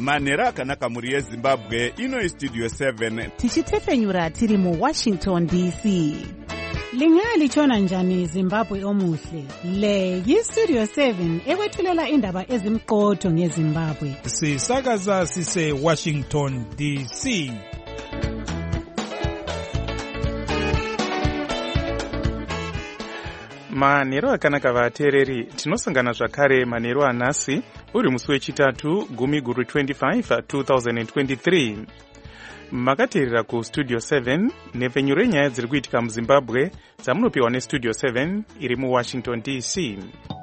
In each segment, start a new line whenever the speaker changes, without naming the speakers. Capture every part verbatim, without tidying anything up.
Manhero akanaka muri yeZimbabwe, ino iStudio seven.
Tichitefenyura tiri mu Washington D C.
Lingali chona njani Zimbabwe omuhle. Le yiStudio seven ekwethulela indaba ezimqotho ngeZimbabwe.
Sisakaza sise Washington D C.
Manhero akanaka vateereri, tinosangana zvakare manhero anhasi uri musi wechitatu gumi guru twenty-five twenty twenty-three. Makateerera kuStudio seven nepfenyu renyaya dziri kuitika muZimbabwe dzamunopiwa neStudio seven iri muWashington D C.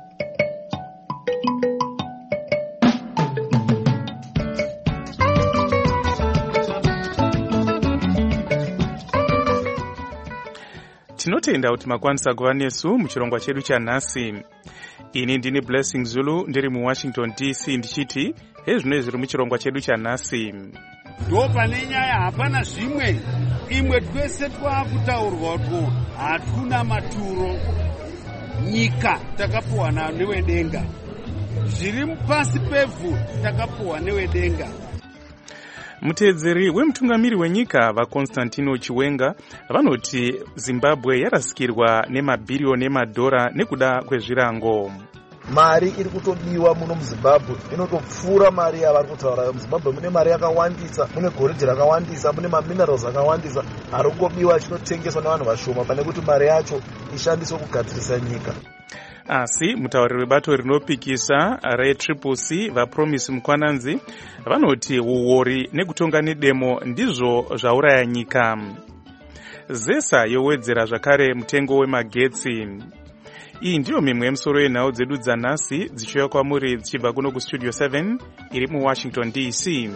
Tinotenda kuti makwanisa kuva nesu muchirongwa chedu chanhasi. Ini ndini Blessing Zulu ndiri muWashington D C ndichiti hezvino zviri muchirongwa chedu chanhasi.
Ndo pane nyaya hapana zvimwe imwe twese twakutaurwa kuti hatuna maturo. Nyika takapuwa newedenga, zviri pasi pevhu takapuwa newedenga.
Muteedzeri wemutungamiri wenyika vaConstantino Chiwenga vanoti Zimbabwe yarasikirwa nemabhiriyoni emadhora nekuda kwezvirango.
Mari iri kutodiwa muno muZimbabwe inotopfuura mari yavari kutaura. MuZimbabwe mune mari yakawandisa, mune goridhe rakawandisa, mune maminerals akawandisa, ari kungobiwa achinotengeswa nevanhu vashoma pane kuti mari yacho ishandiswe kugadzirisa nyika.
Asi mutauriri webato rinopikisa reTriple C vaPromise Mukwananzi vanoti uori nekutonga nedemo ndizvo zvauraya nyika. Zesa yowedzera zvakare mutengo wemagetsi. Iyi ndiyo mimwe yemusoro yenhau dzedu dzanhasi dzichiuya kwamuri dzichibva kuno kuStudio seven iri muWashington D C.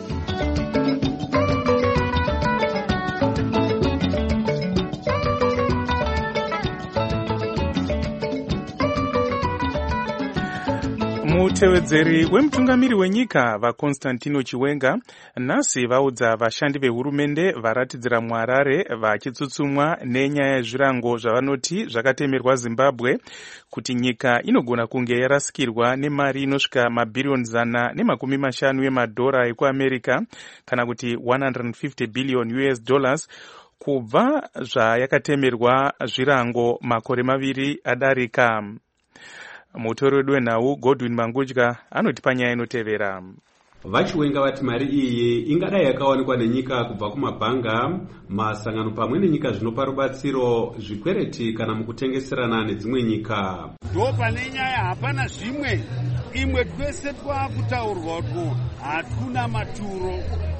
Mutevedzeri wemutungamiri wenyika vaConstantino Chiwenga nhasi vaudza vashandi vehurumende varatidzira muHarare vachitsutsumwa nenyaya yezvirango zvavanoti zvakatemerwa Zimbabwe kuti nyika inogona kunge yarasikirwa nemari inosvika mabhiriyoni zana nemakumi mashanu emadhora ekuAmerica kana kuti one hundred fifty billion U S dollars kubva zvayakatemerwa zvirango makore maviri adarika. Mutori wedu wenhau Godwin Mangudya anoti panyaya inotevera.
Vachiwenga vati mari iyi ingadai yakawanikwa nenyika kubva kumabhanga, masangano pamwe nenyika zvinopa rubatsiro, zvikwereti kana mukutengeserana nedzimwe nyika.
Ndo pane nyaya hapana zvimwe imwe twese twakutaurwa kuti hatuna maturo.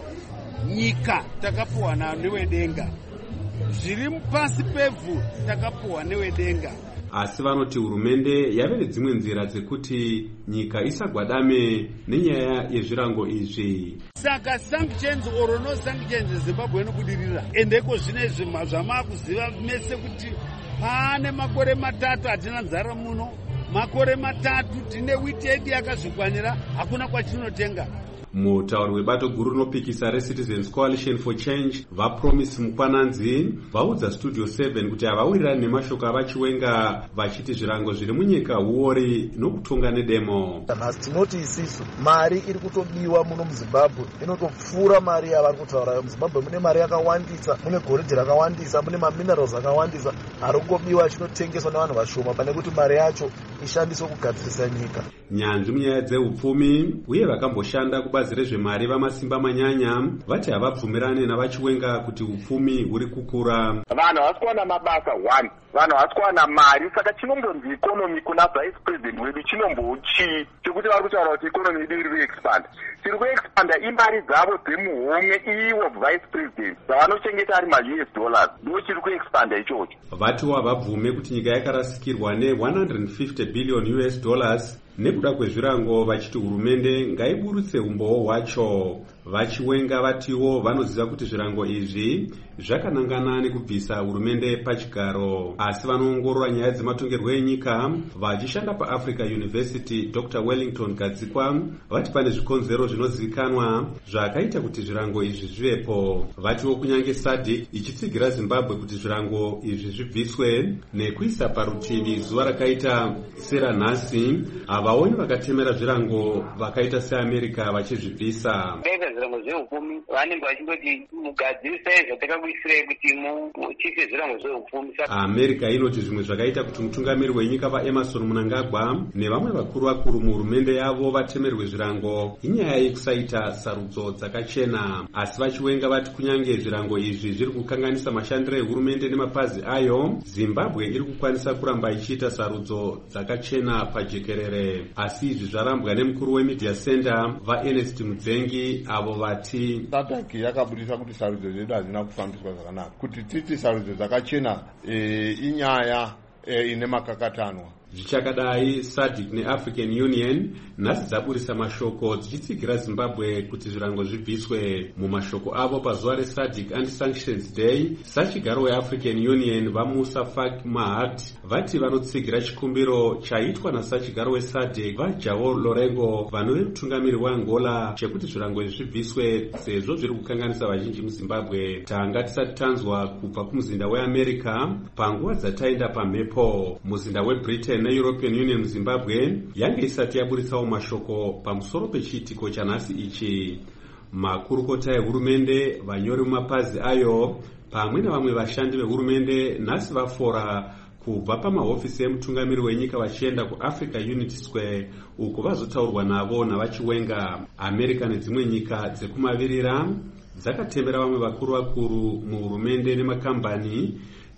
Nyika takapuwa newedenga, zviri pasi pevhu takapuwa newedenga.
Asi vanoti hurumende yave nedzimwe nzira dzekuti nyika isagwadame nenyaya yezvirango izvi.
Saka sanctions or no sanctions Zimbabwe inobudirira. Endeko zvinezvi zvamakuziva mese kuti pane makore matatu hatina nzara muno, makore matatu tine wheat aid yakazvikwanira, hakuna kwachinotenga.
Mutauri webato guru rinopikisa reCitizens Coalition for Change vaPromise Mukwananzi vaudza Studio seven kuti havawirirani nemashoko avaChiwenga vachiti zvirango zviri munyika uori nokutonga nedemo.
Nhasi tinoti isisu mari iri kutobiwa muno muZimbabwe inotopfuura mari yavari kutaura. MuZimbabwe mune mari yakawandisa, mune goridhe rakawandisa, mune maminerals akawandisa, ari kungobiwa achinotengeswa nevanhu vashoma pane kuti mari yacho ishandiswe kugadzirisa nyika.
Nyanzvi munyaya dzeupfumi uye vakamboshanda kubazi rezvemari vamasimba manyanya vati havabvumirane navaChiwenga kuti upfumi huri kukura.
Vanhu havasi kuwana mabasa one, vanhu havasi kuwana mari, saka chinombonzi ikonomi kuna vice president wedu chinombochi chekuti vari kutaura kuti ikonomi yedu iri kuexpanda. Tiri kuexpanda imari dzavo dzemuhomwe iwo vice president dzavanochengeta ari ma-U S dollars ndo chiri kuexpanda ichocho.
Vatiwo havabvume kuti nyika yakarasikirwa ne one hundred fifty billion U S dollars nekuda kwezvirango vachiti hurumende ngaiburutse umbowo hwacho. vachiwenga vatiwo vanoziva kuti zvirango izvi zvakanangana nekubvisa hurumende pachigaro, asi vanoongorora nyaya dzematongerwo enyika vachishanda paAfrica University Doctor Wellington Gadzikwa vati pane zvikonzero zvinozivikanwa zvakaita kuti zvirango izvi zvivepo. Vatiwo kunyange SADC ichitsigira Zimbabwe kuti zvirango izvi zvibviswe nekuisa parutivi zuva rakaita seranhasi, havaoni vakatemera zvirango vakaita seAmerica vachizvibvisa.
Zvirango zvehupfumi vanenge vachingoti mugadzirisa zvatakakuisirei kuti muchise zvirango zvehupfumi.
America inoti zvimwe zvakaita kuti mutungamiri wenyika vaEmerson Mnangagwa nevamwe vakuru vakuru muhurumende yavo vatemerwe zvirango inyaya yekusaita sarudzo dzakachena, asi vachiwenga vati kunyange zvirango izvi zviri kukanganisa mashandiro ehurumende nemapazi ayo, Zimbabwe iri kukwanisa kuramba ichiita sarudzo dzakachena pajekerere. Asi izvi zvarambwa nemukuru weMedia Center vaErnest Mudzengi avo vati
SADC yakabudisa kuti sarudzo zvedu hazina kufambiswa zvakanaka, kuti titi sarudzo dzakachena e, inyaya e, ine makakatanwa.
Zvichakadai SADC neAfrican Union nhasi dzaburisa mashoko dzichitsigira Zimbabwe kuti zvirango zvibviswe. Mumashoko avo pazuva reSADC Anti-Sanctions Day, sachigaro weAfrican Union vaMusa Faki Mahamat vati vanotsigira chikumbiro chaitwa nasachigaro weSADC vaJawo Lorengo vanove mutungamiri weAngola chekuti zvirango izvi zvibviswe sezvo zviri kukanganisa vazhinji muZimbabwe. Tanga tisati tanzwa kubva kumuzinda weAmerica panguva dzataenda pamhepo. Muzinda weBritain neEuropean Union muZimbabwe yange isati yaburitsawo mashoko pamusoro pechiitiko chanhasi ichi. Makurukota ehurumende, vanyori mumapazi ayo pamwe nevamwe vashandi vehurumende nhasi vafora kubva pamahofisi emutungamiri wenyika vachienda kuAfrica Unity Square uko vazotaurwa navo navachiwenga. America nedzimwe nyika dzekumavirira dzakatemera vamwe vakuru vakuru muhurumende nemakambani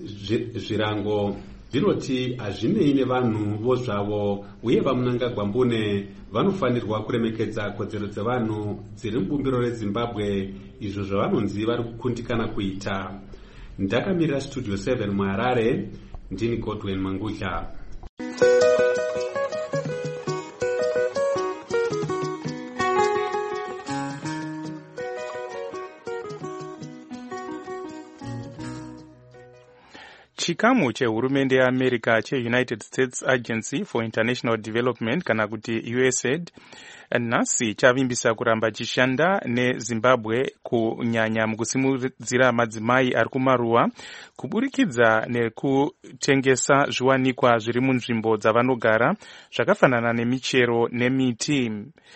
zvirango dzinoti hazvinei nevanhu vo zvavo, uye vaMnangagwa Mbune vanofanirwa kuremekedza kodzero dzevanhu dziri mubumbiro reZimbabwe, izvo zvavanonzi vari kukundikana kuita. Ndakamirira Studio seven muHarare, ndini Godwin Mangudla.
Chikamu chehurumende yeAmerica cheUnited States Agency for International Development kana kuti U S A I D nhasi chavimbisa kuramba chishanda neZimbabwe kunyanya mukusimudzira madzimai ari kumaruwa kuburikidza nekutengesa zviwanikwa zviri munzvimbo dzavanogara zvakafanana nemichero nemiti.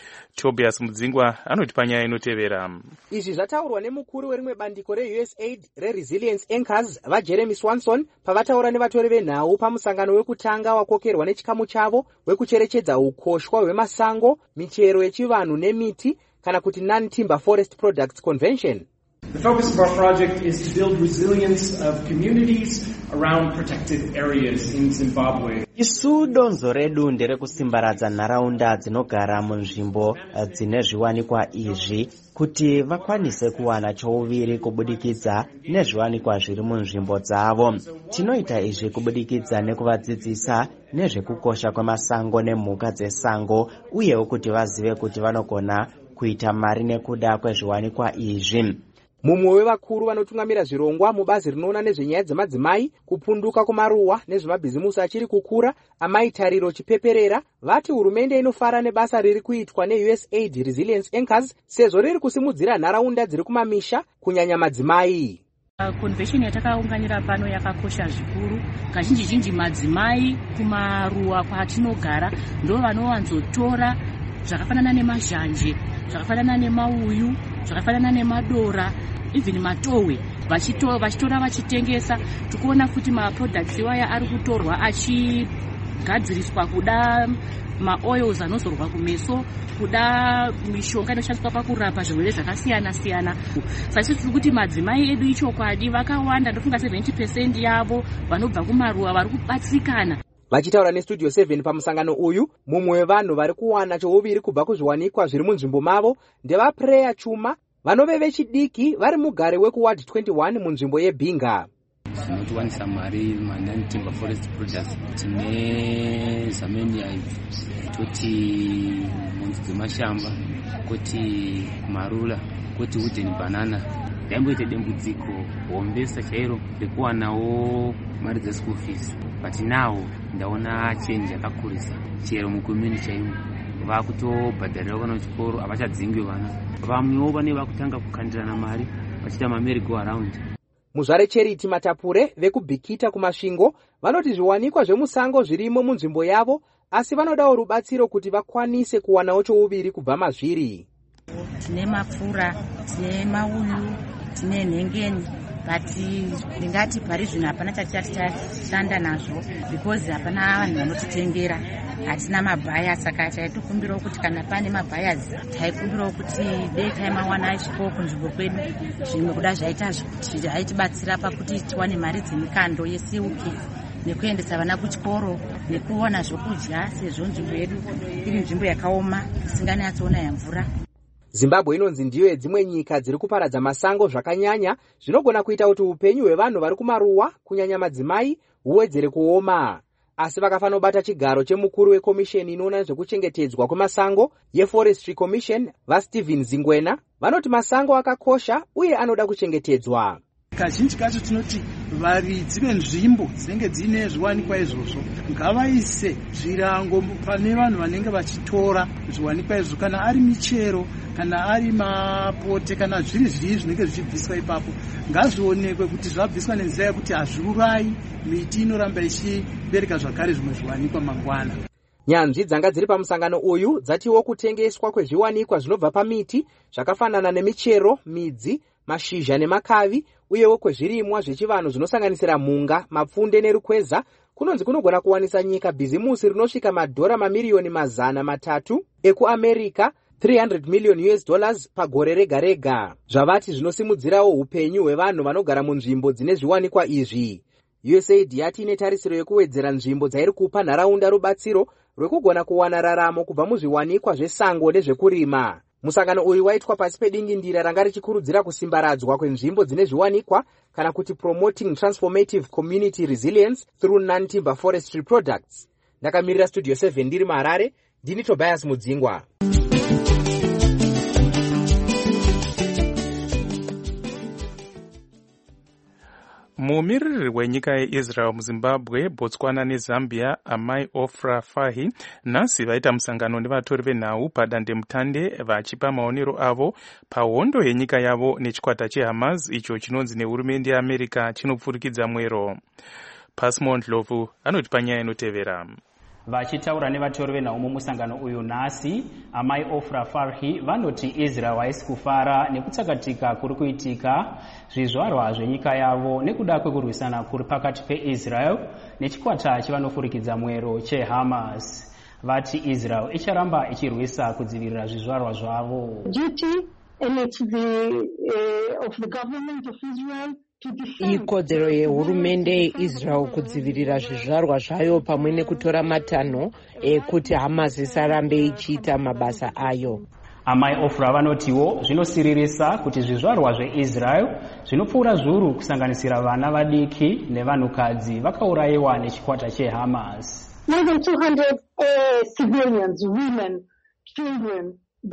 Tobias Mudzingwa anoti panyaya inotevera.
Izvi zvataurwa nemukuru werimwe bandiko reU S A I D reResilience Anchors vaJeremy Swanson pavataura nevatori venhau pamusangano wekutanga wakokerwa nechikamu chavo wekucherechedza ukoshwa hwemasango, michero yechivanhu nemiti kana kuti Non-Timber Forest Products Convention.
The focus of our project is to build resilience of communities around protected areas in Zimbabwe.
Isu donzo redu nderekusimbaradza nharaunda dzinogara munzvimbo dzine zviwanikwa izvi kuti vakwanise kuwana chouviri kubudikidza nezviwanikwa zviri munzvimbo dzavo. Tinoita izvi kubudikidza nekuvadzidzisa nezvekukosha kwemasango nemhuka dzesango, uyewo kuti vazive kuti vanogona kuita mari nekuda kwezviwanikwa izvi.
Mumwe wevakuru vanotungamira zvirongwa mubazi rinoona nezvenyaya dzemadzimai, kupunduka kumaruwa nezvemabhizimusi achiri kukura, Amai Tariro Chipeperera vati hurumende inofara nebasa riri kuitwa neU S A I D Resilience Anchors sezvo riri kusimudzira nharaunda dziri kumamisha kunyanya madzimai.
Convention yatakaunganira pano yakakosha zvikuru. Kazhinji zhinji madzimai kumaruwa kwatinogara ndo vanovanzotora zvakafanana nemazhanje, zvakafanana nemauyu, zvakafanana nemadora, even matowe, vachitora vachitora vachitengesa. Tukuona kuti ma products iwaya ari kutorwa achigadziriswa kuda ma oils anozorwa kumeso, kuda mishonga inoshandiswa pakurapa zvirwere zvakasiyana siyana. Sasi tiri kuti madzimai edu ichokwadi vakawanda, ndofunga seventy percent yavo vanobva kumaruwa vari kubatsirikana.
Vachitaura neStudio seven pamusangano uyu, mumwe wevanhu vari kuwana chouviri kubva kuzviwanikwa zviri munzvimbo mavo ndevaPreya Chuma vanove vechidiki vari mugare wekuward twenty-one munzvimbo yeBinga.
dzinotiwanisa mari manani timber forest products. Tine Zamenia, toti munzi dzemashamba, koti marula, koti wooden banana. Ndaimboite dambudziko hombesa chairo rekuwanawo mari dzeschool fees, but now ndaona change yakakurisa. Chero mukomini chaimo vakutobhadharira vana vechikoro, havachadzingwi vana. Vamwewo vane vakutanga kukandirana mari vachiita mamerry go around.
Muzvare Charity Matapure vekubhikita kumasvingo vanoti zviwanikwa zvemusango zvirimo munzvimbo yavo, asi vanodawo rubatsiro kuti vakwanise kuwanawo chouviri kubva mazviri.
Tine mapfura, tine mauyu, tine nhengeni, but ndingati pari zvino hapana chatichati tashanda nazvo because hapana vanhu vanotitengera. Hatina mabhaya, saka taitokumbirawo kuti kana pane mabhayazi taikumbirawo kuti dei taimawana achipowo kunzvimbo kwedu. Zvimwe kuda zvaita kuti zvaitibatsira pakuti tiwane mari dzemikando yesiuki nekuendesa vana kuchikoro nekuwana zvokudya, sezvo nzvimbo yedu iri nzvimbo yakaoma isinganyatsoona yamvura.
Zimbabwe inonzi ndiyo yedzimwe nyika dziri kuparadza masango zvakanyanya, zvinogona kuita kuti upenyu hwevanhu vari kumaruwa kunyanya madzimai huwedzere kuoma. Asi vakafanobata chigaro chemukuru wekomisheni inoona zvekuchengetedzwa kwemasango yeForestry Commission vaStephen Zingwena vanoti masango akakosha uye anoda kuchengetedzwa.
Kazhinji kacho tinoti varidzi venzvimbo dzinenge dzine zviwanikwa izvozvo ngavaise zvirango pane vanhu vanenge vachitora zviwanikwa izvo, kana ari michero, kana ari mapote, kana zviri zvii zvinenge zvichibviswa ipapo, ngazvionekwe kuti zvabviswa nenzira yekuti hazviurayi miti, inoramba ichibereka zvakare zvimwe zviwanikwa mangwana.
Nyanzvi dzanga dziri pamusangano uyu dzatiwo kutengeswa kwezviwanikwa zvinobva pamiti zvakafanana nemichero, midzi, mashizha nemakavi, uyewo kwezvirimwa zvechivanhu zvinosanganisira mhunga, mapfunde nerukweza kunonzi kunogona kuwanisa nyika bhizimusi rinosvika madhora mamiriyoni mazana matatu ekuAmerica, three hundred million U S dollars pagore rega rega. Zvavati zvinosimudzirawo upenyu hwevanhu vanogara munzvimbo dzine zviwanikwa izvi. U S A I D yati ine tarisiro yekuwedzera nzvimbo dzairi kupa nharaunda rubatsiro rwekugona kuwana raramo kubva muzviwanikwa zvesango nezvekurima. Musangano uyu waitwa pasi pedingindira ranga richikurudzira kusimbaradzwa kwenzvimbo dzine zviwanikwa kana kuti promoting transformative community resilience through non-timber forestry products. Ndakamirira Studio seven ndiri muHarare, ndini Tobias Mudzingwa.
Mumiririri wenyika yeIsrael muZimbabwe, Botswana neZambia, Amai Ofra Fahi nhasi vaita musangano nevatori venhau padandemutande vachipa maonero avo pahondo yenyika yavo nechikwata cheHamas icho chinonzi nehurumende yeAmerica chinopfurikidza mwero. Pasmon Ndlovu anoti nyaya inotevera.
Vachitaura nevatori venhau mumusangano uyu nhasi, Amai Ofra Farhi vanoti Israel haisi kufara nekutsakatika kuri kuitika zvizvarwa zvenyika yavo nekuda kwekurwisana kuri pakati peIsrael nechikwata chivanofurikidza mwero cheHamas. Vati Israel icharamba ichirwisa kudzivirira zvizvarwa zvavo.
Duty and it's the uh, of the government of Israel.
Ikodzero yehurumende yeIsrael kudzivirira zvizvarwa zvayo pamwe nekutora matanho ekuti Hamas isarambe ichiita mabasa ayo.
Amai Ofra vanotiwo zvinosiririsa kuti zvizvarwa zveIsrael zvinopfuura zviuru kusanganisira vana vadiki nevanhukadzi vakaurayiwa nechikwata cheHamas.
More than two hundred uh, civilians, women, children,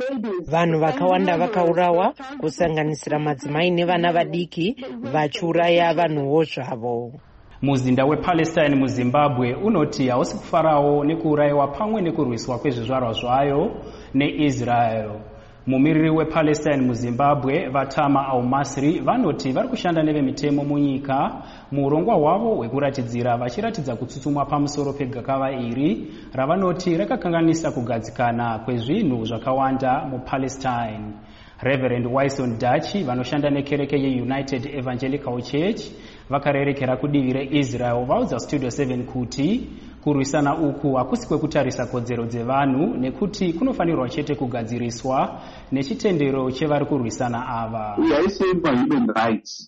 vanhu vakawanda vakaurawa kusanganisira madzimai nevana vadiki vachiuraya vanhuwo zvavo.
Muzinda wePalestine muZimbabwe unoti hausi kufarawo nekuurayiwa pamwe nekurwiswa kwezvizvarwa zvayo neIsrael. Mumiriri wePalestine muZimbabwe Vatama Al-Masri vanoti vari kushanda nevemitemo munyika muurongwa hwavo hwekuratidzira vachiratidza kutsutsumwa pamusoro pegakava iri ravanoti rakakanganisa kugadzikana kwezvinhu zvakawanda muPalestine. Reverend Wyson Dachi vanoshanda nekereke yeUnited Evangelical Church vakarerekera kudivi reIsrael vaudza Studio seven kuti kurwisana uku hakusi kwekutarisa kodzero dzevanhu nekuti kunofanirwa chete kugadziriswa nechitendero chevari kurwisana ava.
Haisi human rights,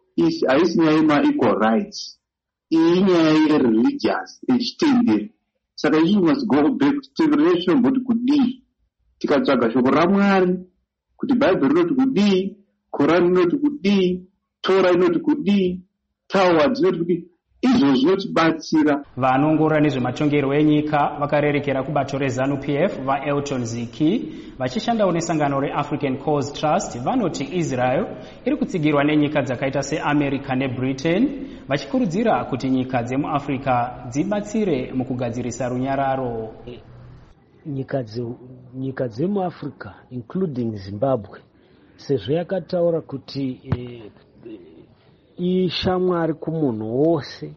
haisi nyaya ma-equal rights, iyi nyaya ye-religious echitendero. Saka izvi must go back to revelation kuti kudii tikatsvaga shoko raMwari kuti Bible rinoti kudii, Quran inoti kudii, Torah inoti kudii, tawa dzinoti izvo zvinotibatsira.
Vanoongorora nezvematongerwo enyika vakarerekera kubato rezanu P F vaElton Ziki vachishandawo nesangano reAfrican Cause Trust vanoti Israel iri kutsigirwa nenyika dzakaita seAmerica neBritain vachikurudzira kuti nyika dzemuAfrica dzibatsire mukugadzirisa runyararo.
Nyika dze nyika dzemuAfrica including Zimbabwe sezvo yakataura kuti eh, ishamwari kumunhu wose,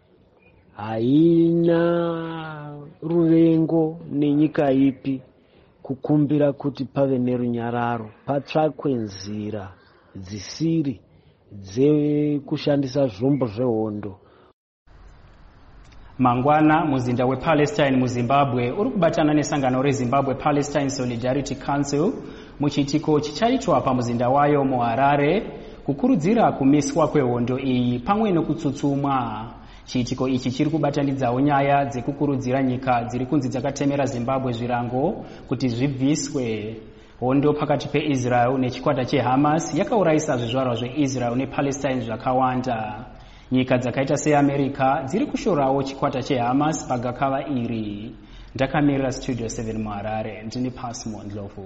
haina ruvengo nenyika ipi, kukumbira kuti pave nerunyararo, patsvakwe nzira dzisiri dzekushandisa zvombo zvehondo.
Mangwana muzinda wePalestine muZimbabwe uri kubatana nesangano reZimbabwe Palestine Solidarity Council muchiitiko chichaitwa pamuzinda wayo muHarare kukurudzira kumiswa kwehondo iyi pamwe nekutsutsumwa. Chiitiko ichi chiri kubatanidzawo nyaya dzekukurudzira nyika dziri kunzi dzakatemera Zimbabwe zvirango kuti zvibviswe. Hondo pakati peIsrael nechikwata cheHamas yakaurayisa zvizvarwa zveIsrael nePalestine zvakawanda. Nyika dzakaita seAmerica dziri kushorawo chikwata cheHamas pagakava iri. Ndakamirira Studio seven muHarare, ndini Pasmo Ndlovu.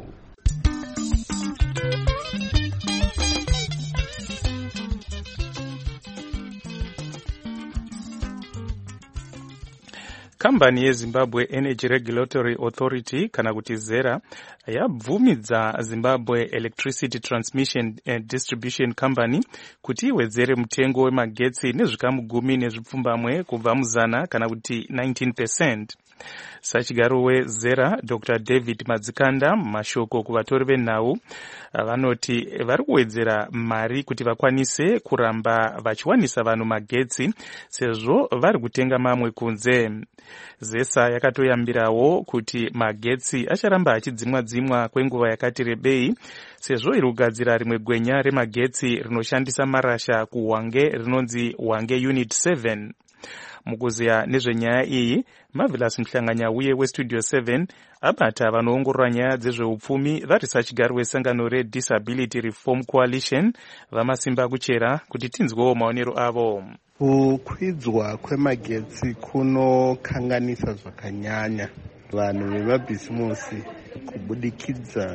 Kambani yeZimbabwe Energy Regulatory Authority kana kuti ZERA yabvumidza Zimbabwe Electricity Transmission and Distribution Company kuti iwedzere mutengo wemagetsi nezvikamu gumi nezvipfumbamwe kubva muzana kana kuti nineteen percent. Sachigaro weZERA Doctor David Madzikanda mashoko kuvatori venhau vanoti vari kuwedzera mari kuti vakwanise kuramba vachiwanisa vanhu magetsi sezvo vari kutenga mamwe kunze. ZESA yakatoyambirawo kuti magetsi acharamba achidzimwa dzimwa kwenguva yakati rebei sezvo iri kugadzira rimwe gwenya remagetsi rinoshandisa marasha kuHwange rinonzi Hwange Unit seven. Mukuziya nezvenyaya iyi, Marvelous Mhlanganya uye weStudio seven abata vanoongorora nyaya dzezveupfumi vari sachigaro wesangano reDisability Reform Coalition vamasimba kuchera kuti tinzwewo maonero avo.
Kukwidzwa kwemagetsi kunokanganisa zvakanyanya vanhu vemabhisimusi kubudikidza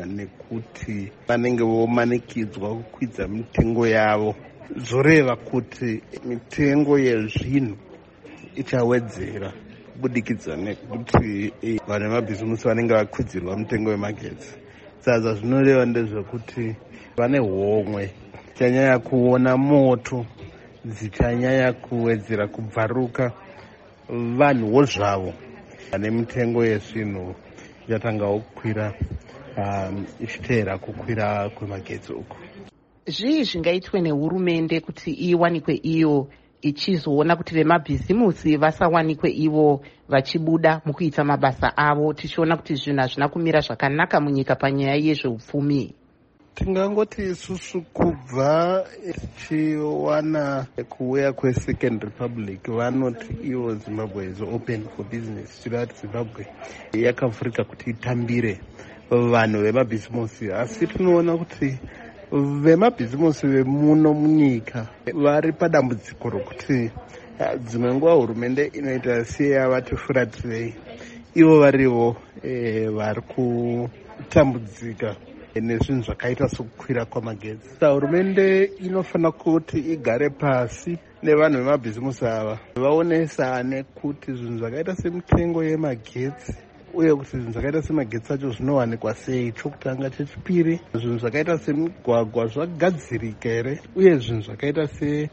nekuti vanenge vomanikidzwa kukwidza mitengo yavo. Zvoreva kuti mitengo yezvinhu ichawedzera kubudikidza nekuti vanhu vemabhisimusi vanenge vakwidzirwa mutengo wemagetsi. Saka zvinoreva ndezvekuti vane homwe chanyanya kuona moto dzichanyanya kuwedzera kubvaruka vanhuwo zvavo. Nemitengo yezvinhu yatangawo kukwira um, ichiteera kukwira kwemagetsi uku.
Zvii zvingaitwe nehurumende kuti iwanikwe iyo ichizoona kuti vemabhizimusi vasawanikwe ivo vachibuda mukuita mabasa avo, tichiona kuti zvinhu hazvina kumira zvakanaka munyika panyaya yezveupfumi?
Tingangoti isusu kubva tichiwana kuuya kweSecond Republic vanoti ivo Zimbabwe is open for business, chirati Zimbabwe yakavhurika kuti itambire vanhu vemabhizimusi. Asi tinoona kuti vemabhizimusi vemuno munyika vari padambudziko rokuti dzimwe nguva hurumende inoita seyavati furatirei, ivo varivo e, vari kutambudzika nezvinhu zvakaita sokukwira kwamagetsi. Saka hurumende inofanira kuti igare pasi nevanhu vemabhizimusi ava vaonesane kuti zvinhu zvakaita semitengo yemagetsi uye kuti zvinhu zvakaita semagetsi acho zvinowanikwa sei. Chokutanga. Chechipiri, zvinhu zvakaita semigwagwa zvagadzirika here uye zvinhu zvakaita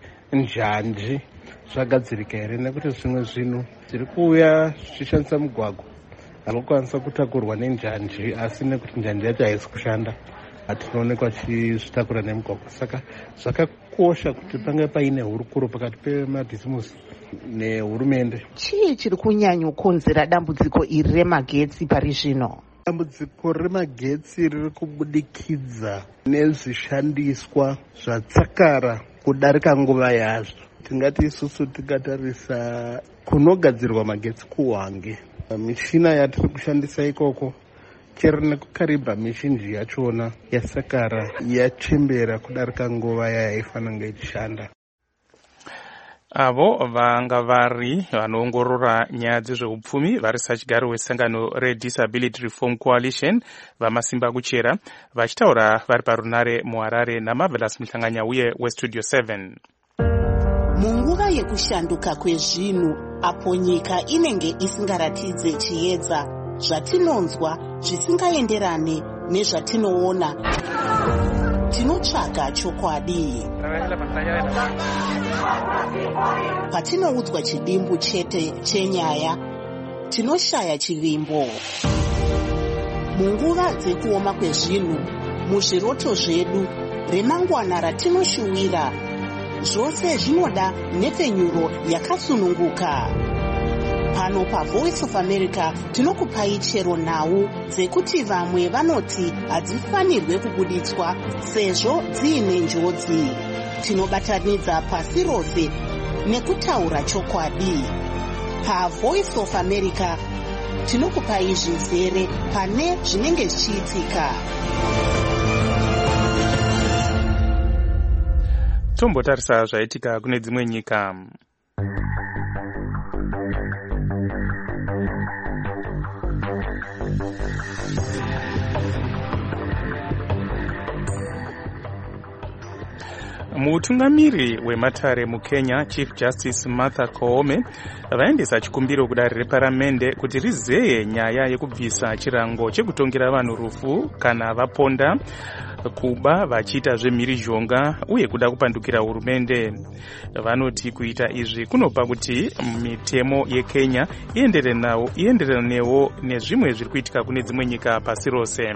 senjanji zvagadzirika here, nekuti zvimwe zvinhu zviri kuuya zvichishandisa mugwagwa anokwanisa kutakurwa nenjanji asi nekuti njanji yacho haisi kushanda hatinoonekwa chizvitakura nemugwagwa. Saka zvakakosha kuti pange paine hurukuro pakati pemabhizimusi nehurumende.
Chii chiri kunyanyokonzera dambudziko iri remagetsi pari zvino?
Dambudziko remagetsi riri kubudikidza nezvishandiswa zvatsakara kudarika nguva yazvo. Tingati isusu tikatarisa kunogadzirwa magetsi kuHwange, mishina yatiri kushandisa ikoko chero nekukaribha mizhinji yachona yasakara yachembera kudarika nguva yayaifanira ichishanda.
avo vanga vari vanoongorora nyaya dzezveupfumi varisachigaro wesangano redisability reform coalition vamasimba kuchera vachitaura vari parunare muharare namarvelous muhlanganya uye westudio seven.
Munguva yekushanduka kwezvinhu apo nyika inenge isingaratidze chiedza zvatinonzwa zvisingaenderane nezvatinoona, tinotsvaga chokwadi. Patinoudzwa chidimbu chete chenyaya, tinoshaya chivimbo. Munguva dzekuoma kwezvinhu, muzviroto zvedu, remangwana ratinoshuwira, zvose zvinoda nhepfenyuro yakasununguka. Pano paVoice of America tinokupai chero nhau dzekuti vamwe vanoti hadzifanirwe kubuditswa sezvo dziine njodzi. Tinobatanidza pasi rose nekutaura chokwadi. PaVoice of America tinokupai zvizere pane zvinenge zvichiitika.
Tombotarisa zvaitika kune dzimwe nyika. Mutungamiri wematare muKenya Chief Justice Martha Koome vaendesa chikumbiro kudare reparamende kuti rizeye nyaya yekubvisa chirango chekutongera vanhu rufu kana vaponda kuba vachiita zvemhirizhonga uye kuda kupandukira hurumende. Vanoti kuita izvi kunopa kuti mitemo yeKenya ienderanewo nezvimwe zviri kuitika kune dzimwe nyika pasi rose.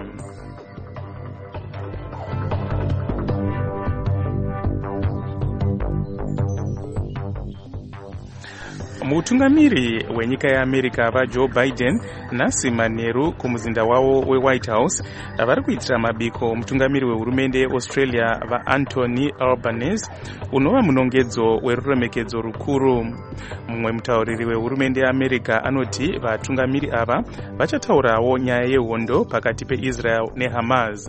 Mutungamiri wenyika yeAmerica vaJoe Biden nasi manheru kumuzinda wavo weWhite House vari kuitira mabiko mutungamiri wehurumende yeAustralia vaAnthony Albanese unova munongedzo weruremekedzo rukuru. Mumwe mutauriri wehurumende yeAmerica anoti vatungamiri ava vachataurawo nyaya yehondo pakati peIsrael neHamas.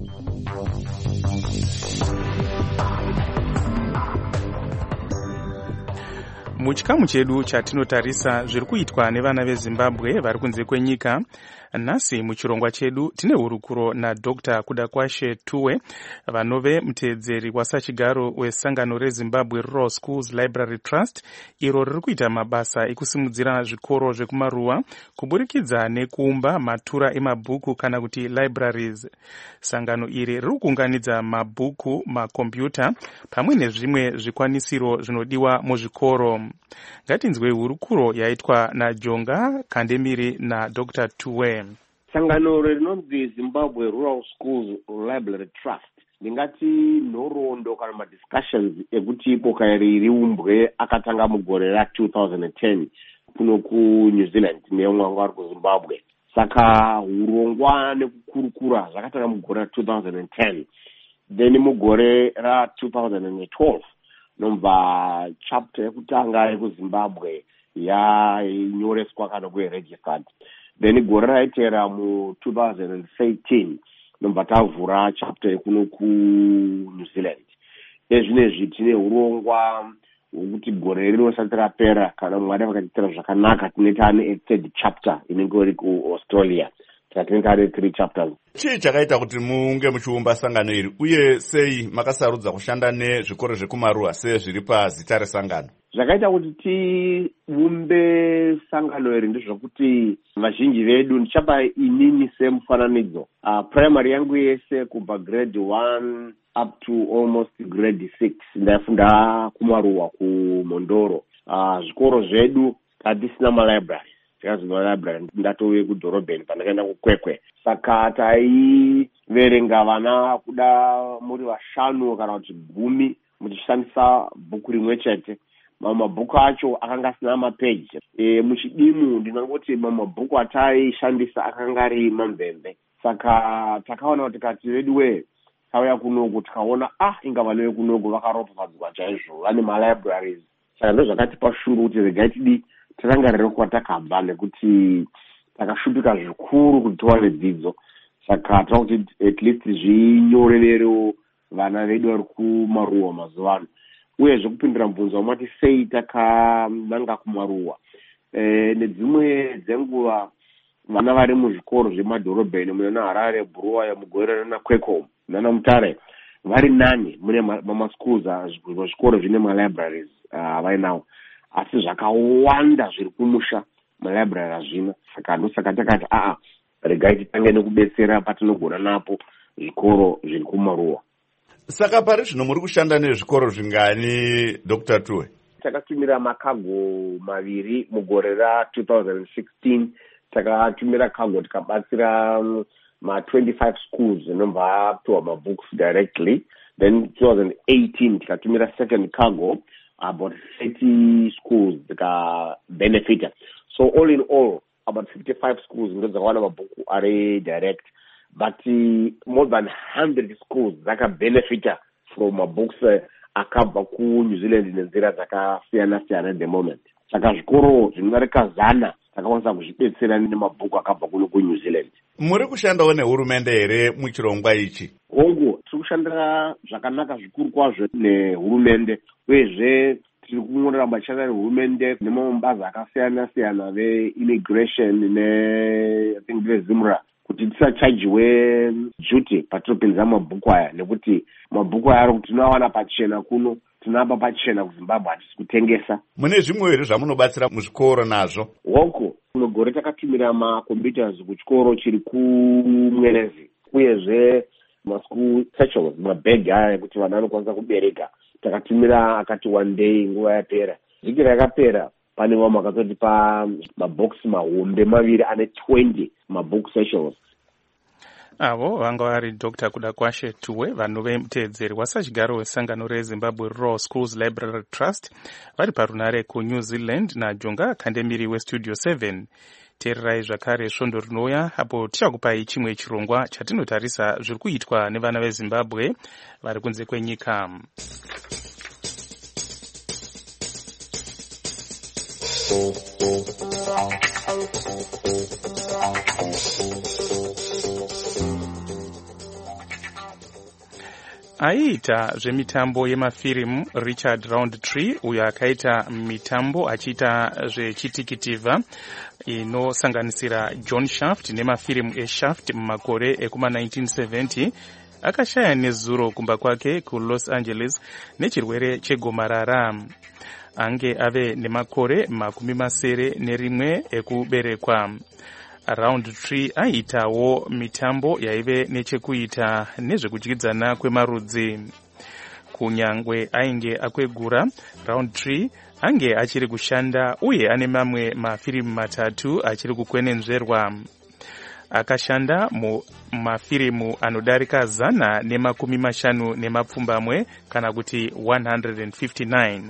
Muchikamu chedu chatinotarisa zviri kuitwa nevana veZimbabwe vari kunze kwenyika. Nhasi muchirongwa chedu tine hurukuro naDr Kudakwashe Tuwe vanove muteedzeri wasachigaro wesangano reZimbabwe Rural Schools Library Trust iro riri kuita mabasa ekusimudzira zvikoro zvekumaruwa kuburikidza nekuumba matura emabhuku kana kuti libraries. Sangano iri riri kuunganidza mabhuku, makombiyuta pamwe nezvimwe zvikwanisiro zvinodiwa muzvikoro. Ngatinzwe hurukuro yaitwa naJonga Kandemiri naDr Tuwe.
Sangano rinonzi Zimbabwe Rural Schools Library Trust ndingati nhoroondo kana madiscussions ekuti ipoka iri riumbwe akatanga mugore ra two thousand ten kuno kuNew Zealand neumwe ari kuZimbabwe. Saka hurongwa nekukurukura zvakatanga mugore ra two thousand ten. Then mugore ra two thousand twelve nomva chapter yekutanga yekuZimbabwe yanyoreswa kana kuregistered. Then gore raitera mu two thousand thirteen nomva tavhura chapter yekuno kuNew Zealand. Ezvinezvi tine urongwa hwekuti gore rinosati rapera kana Mwari vakatitira zvakanaka tinenge ane third chapter inenge iri kuAustralia. Tinenge ane three chapters.
Chii chakaita kuti munge muchiumba sangano iri uye sei makasarudza kushanda nezvikoro zvekumaruwa sezviri pazita resangano?
Zvakaita kuti tiumbe sangano iri ndezvokuti vazhinji vedu ndichapa inini semufananidzo. Uh, primary yangu yese kubva grade one up to almost grade six ndaifunda kumaruwa kuMondoro. Uh, zvikoro zvedu hatisina malibrary. Tikazvinwa library ndatove kudhorobheni pandakaenda kuKwekwe. Saka taiverenga vana kuda muri vashanu kana kuti gumi muchishandisa bhuku rimwe chete. Mamwe mabhuku acho akanga asina mapeji. E, muchidimu ndinongoti mamwe mabhuku ataishandisa akanga ari mamvemve. Saka takaona kuti kati vedu we tauya kunoku tikaona ah inga vana vekunoku vakaropafadzwa chaizvo vane malibraries. Saka ndozvakatipa shungu kuti regai tidi tirangarire kwatakabva nekuti takashupika zvikuru kuti tiwane dzidzo. Saka takuti at least zvinyorerewo vana vedu vari kumaruwa mazuva ano. uyezve kupindura mubvunzo wamati sei takananga kumaruwa. E, nedzimwe dzenguva vana vari muzvikoro zvemadhorobheni munana Harare, Bulawayo, Mugwera naKwekoma nana Mutare vari nani mune mamaschools zvikoro zvine malibraries vainawo, asi zvakawanda zviri kumusha malibrary hazvina. Saka ndosaka takati aa regai titange nekubetsera patinogona napo zvikoro zviri kumaruwa.
Saka pari zvino muri kushanda nezvikoro zvingani Doctor Tuwe?
Takatumira makago maviri mugore ra two thousand sixteen. Takatumira kago tikabatsira ma twenty-five schools inobva apiwa mabooks directly. Then two thousand eighteen tikatumira second cargo about thirty schools tika benefita. So all in all about fifty-five schools ndo dzakawana mabhuku ari direct, but uh, more than one hundred schools zaka benefita from mabooks uh, akabva ku New Zealand nenzira dzakasiyana siyana at the moment. Saka zvikoro zvinodarika zana takakwanisa kuzvidetsera nemabhuku akabva kuno ku New Zealand.
Muri kushandawo nehurumende here muchirongwa ichi?
Hongu, tiri kushandira zvakanaka zvikuru kwazvo nehurumende, uyezve tiri kuramba tichishanda nehurumende nemamwe mabazi akasiyana siyana ve-immigration ne I think ve-ZIMRA kuti tisachajiwe duty patinopinza mabhuku aya, nekuti mabhuku aya ari tinoawana pachena kuno, tinoapa pachena kuZimbabwe, hatisi kutengesa.
Mune zvimwe here zvamunobatsira muzvikoro nazvo?
Hoko, mugore takatumira macomputers kuchikoro chiri kuMwerezi, uyezve maschool satchels, mabhegi aya ekuti vana vanokwanisa kubereka takatumira akati one day nguva yapera. Vhiki rakapera pane vamwe vakatotipa mabhokisi mahombe maviri ane twenty mabook satchels.
Avo vanga vari Doctor Kudakwashe Tuwe, vanhu vemuteedzeri wasachigaro wesangano reZimbabwe Rural Schools Library Trust, vari parunare kuNew Zealand, naJonga Kandemiri weStudio seven. Teererai zvakare svondo rinouya apo tichakupai chimwe chirongwa chatinotarisa zviri kuitwa nevana veZimbabwe vari kunze kwenyika. Aiita zvemitambo yemafirimu Richard Roundtree, uyo akaita mitambo achiita zvechitikitivha inosanganisira John Shaft nemafirimu eShaft mumakore ekuma nineteen seventy, akashaya nezuro kumba kwake kuLos Angeles nechirwere chegomarara. Ange ave nemakore makumi masere nerimwe ekuberekwa. Roundtree aiitawo mitambo yaive nechekuita nezvekudyidzana kwemarudzi. Kunyangwe ainge akwegura, Roundtree ange achiri kushanda uye ane mamwe mafirimu matatu achiri kukwenenzverwa. Akashanda mumafirimu anodarika zana nemakumi mashanu nemapfumbamwe kana kuti one hundred fifty-nine.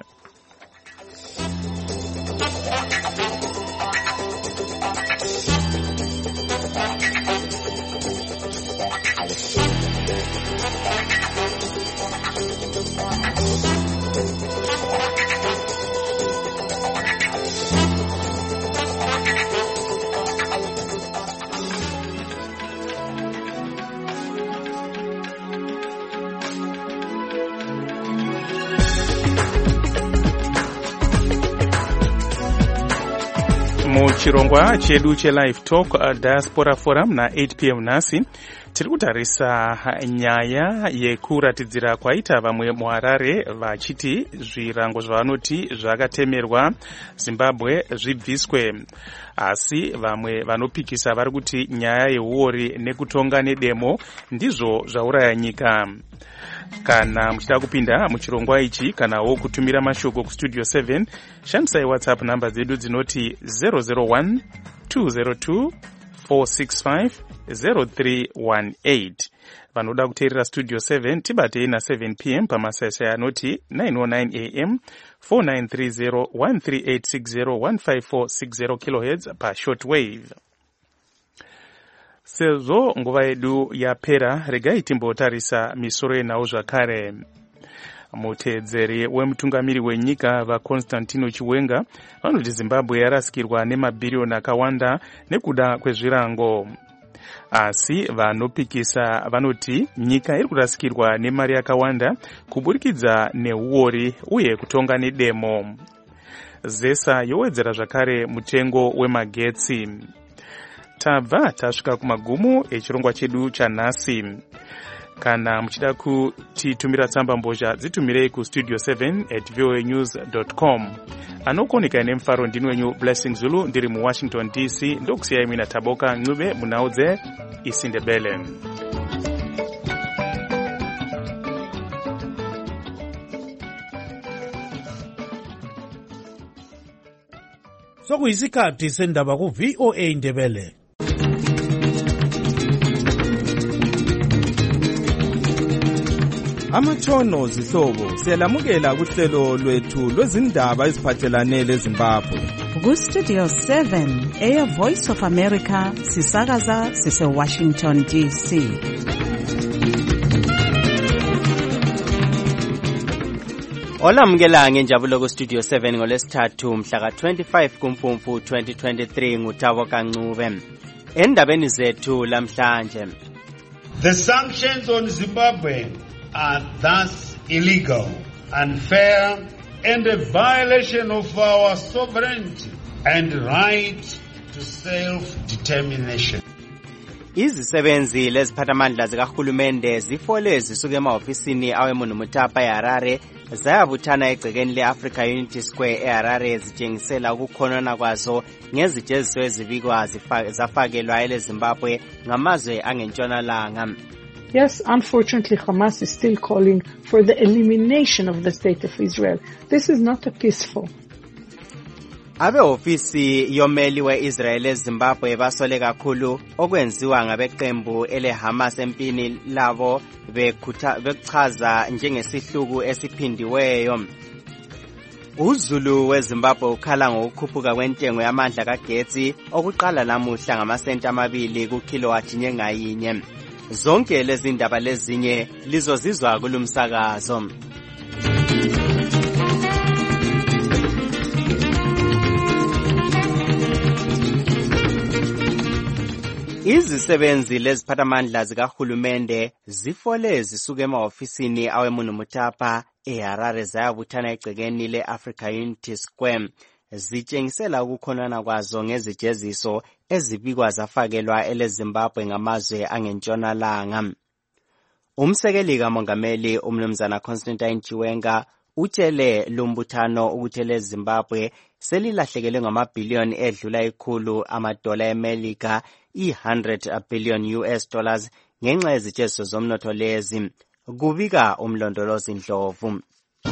Muchirongwa chedu cheLive Talk uh, Diaspora Forum na eight p m nasi tiri kutarisa nyaya yekuratidzira kwaita vamwe muHarare vachiti zvirango zvavanoti zvakatemerwa Zimbabwe zvibviswe, asi vamwe vanopikisa vari kuti nyaya yehuori nekutonga nedemo ndizvo zvauraya nyika. Kana muchida kupinda muchirongwa ichi kanawo kutumira mashoko kuStudio seven, shandisai WhatsApp namba dzedu dzinoti zero zero one two zero two four six five zero three one eight. Vanoda kuteerera Studio seven tibatei na seven p m pamasai anoti nine oh nine a m four nine three zero one three eight six zero one five four six zero kilohertz pa shortwave. Sezvo nguva yedu yapera, regai timbotarisa misoro yenawo zvakare. Muteedzeri wemutungamiri wenyika vaConstantino Chiwenga vanoti Zimbabwe yarasikirwa nemabhirioni akawanda nekuda kwezvirango. asi vanopikisa vanoti nyika iri kurasikirwa nemari yakawanda kuburikidza neuori uye kutonga nedemo. Zesa yowedzera zvakare mutengo wemagetsi. Tabva tasvika kumagumo echirongwa chedu chanhasi. Kana muchida kutitumira tsamba mbozha dzitumirei ku studio seven at voa news dot com. Anokoneka nemufaro ndini wenyu Blessing Zulu ndiri muWashington D C ndokusiyai mina Taboka Ncube munaudze isindebele.
Sokuyisikhathi sendaba ku V O A Ndebele.
Amatshono zihlobo siyalamukela kuhlelo lwethu lwezindaba eziphathelane leZimbabwe.
Ku Studio seven eya Voice of America sisakaza sise Washington D C.
Olamukela ngenjabulo ku Studio seven ngolesithathu mhla ka twenty-five kuMfumfu twenty twenty-three nguTaboka Ncube. Endabeni zethu lamhlanje.
The sanctions on Zimbabwe are thus illegal, unfair, and a violation of our sovereignty and right to self-determination.
Izisebenzi leziphathamandla zikahulumende zifole zisuke emahofisini aweMunu Mutapa eHarare zayabuthana egcekeni le-Africa Unity Square eHarare zitshengisela ukukhonona kwazo ngezijeziso ezibikwa zafakelwa eleZimbabwe ngamazwe angentshonalanga.
Yes, unfortunately, Hamas is still calling for the elimination of the state of Israel. This is not a peaceful.
Abe ofisi yomeli we-Israel eZimbabwe basole kakhulu okwenziwa ngabeqembu ele-Hamas empini labo bekuchaza njengesihluku esiphindiweyo. Uzulu weZimbabwe ukhala ngokukhuphuka kwentengo yamandla kagetsi okuqala namuhla ngamasenti amabili ku kilowatt ngayinye. Zonke lezi ndaba lezinye lizozizwa kulumsakazo. Izisebenzi leziphathamandla zikahulumende zifole zisuke emahofisini aweMunu Mutapa eHarare zayabuthana egcekeni le-Africa Unity Square zitshengisela ukukhonana kwazo ngezijeziso ezibikwa zafakelwa eleZimbabwe ngamazwe angentshonalanga. Umsekeli kamongameli umnumzana Constantine Chiwenga utshele lumbuthano ukuthi eleZimbabwe selilahlekelwe ngamabhiliyoni edlula ikhulu amadola eMelika i one hundred billion U S dollars ngenxa yezijeziso zomnotho lezi. Kubika umlondolozi Ndlovu.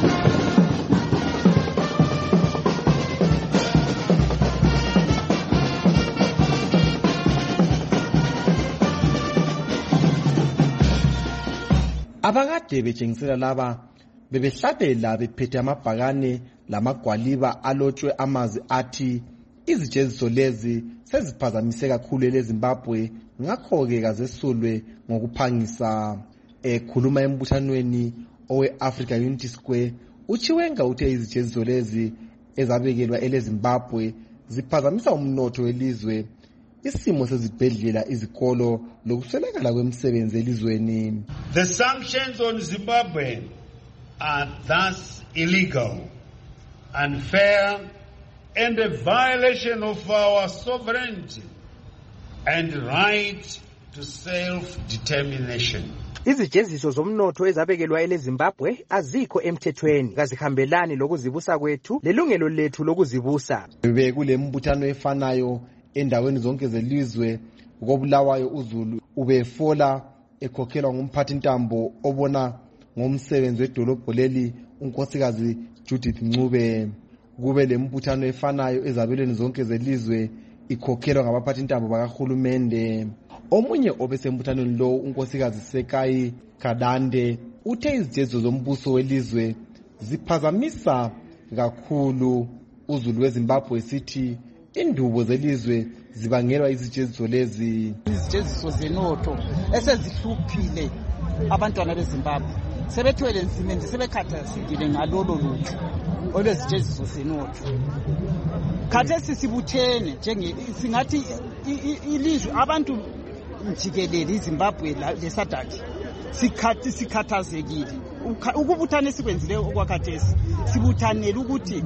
Abakade betshengisela laba bebehlabela bephethe amabhakane lamagwaliba alotshwe amazwi athi izijeziso lezi seziphazamise kakhulu eleZimbabwe ngakho-ke kazesulwe ngokuphangisa. Ekhuluma embuthanweni owe-Africa Unity Square uChiwenga uthe izijeziso lezi ezabekelwa eleZimbabwe ziphazamisa umnotho welizwe, isimo sezibhedlela, izikolo lokuswelakala kwemisebenzi elizweni.
The sanctions on Zimbabwe are thus illegal, unfair, and a violation of our sovereignty and right to self-determination.
Izijeziso zomnotho ezabekelwa eleZimbabwe azikho emthethweni, kazihambelani lokuzibusa kwethu lelungelo lethu lokuzibusa.
Bekule mbuthano efanayo endaweni zonke zelizwe kobulawayo uZulu ubefola ekhokhelwa ngumphathi ntambo obona ngomsebenzi wedolobho leli unkosikazi Judith Ncube. Kube lembuthano efanayo ezabelweni zonke zelizwe ikhokhelwa ngabaphathi ntambo bakahulumende. Omunye obesembuthanweni lo unkosikazi Sekai Kadande uthe izijeziso zombuso welizwe ziphazamisa kakhulu uZulu weZimbabwe sithi indubo zelizwe zibangelwa izijeziso lezi.
Izijeziso zenotho esezihluphile abantwana beZimbabwe sebethwele nzima sebekhathazekile ngalolo lutho olwezijeziso zenotho. Khathesi sibuthene njenge singathi ilizwe abantu jikelele iZimbabwe leSADC sikhathi sikhathazekile ukubuthana esikwenzileyo okwakhathesi sibuthanela ukuthi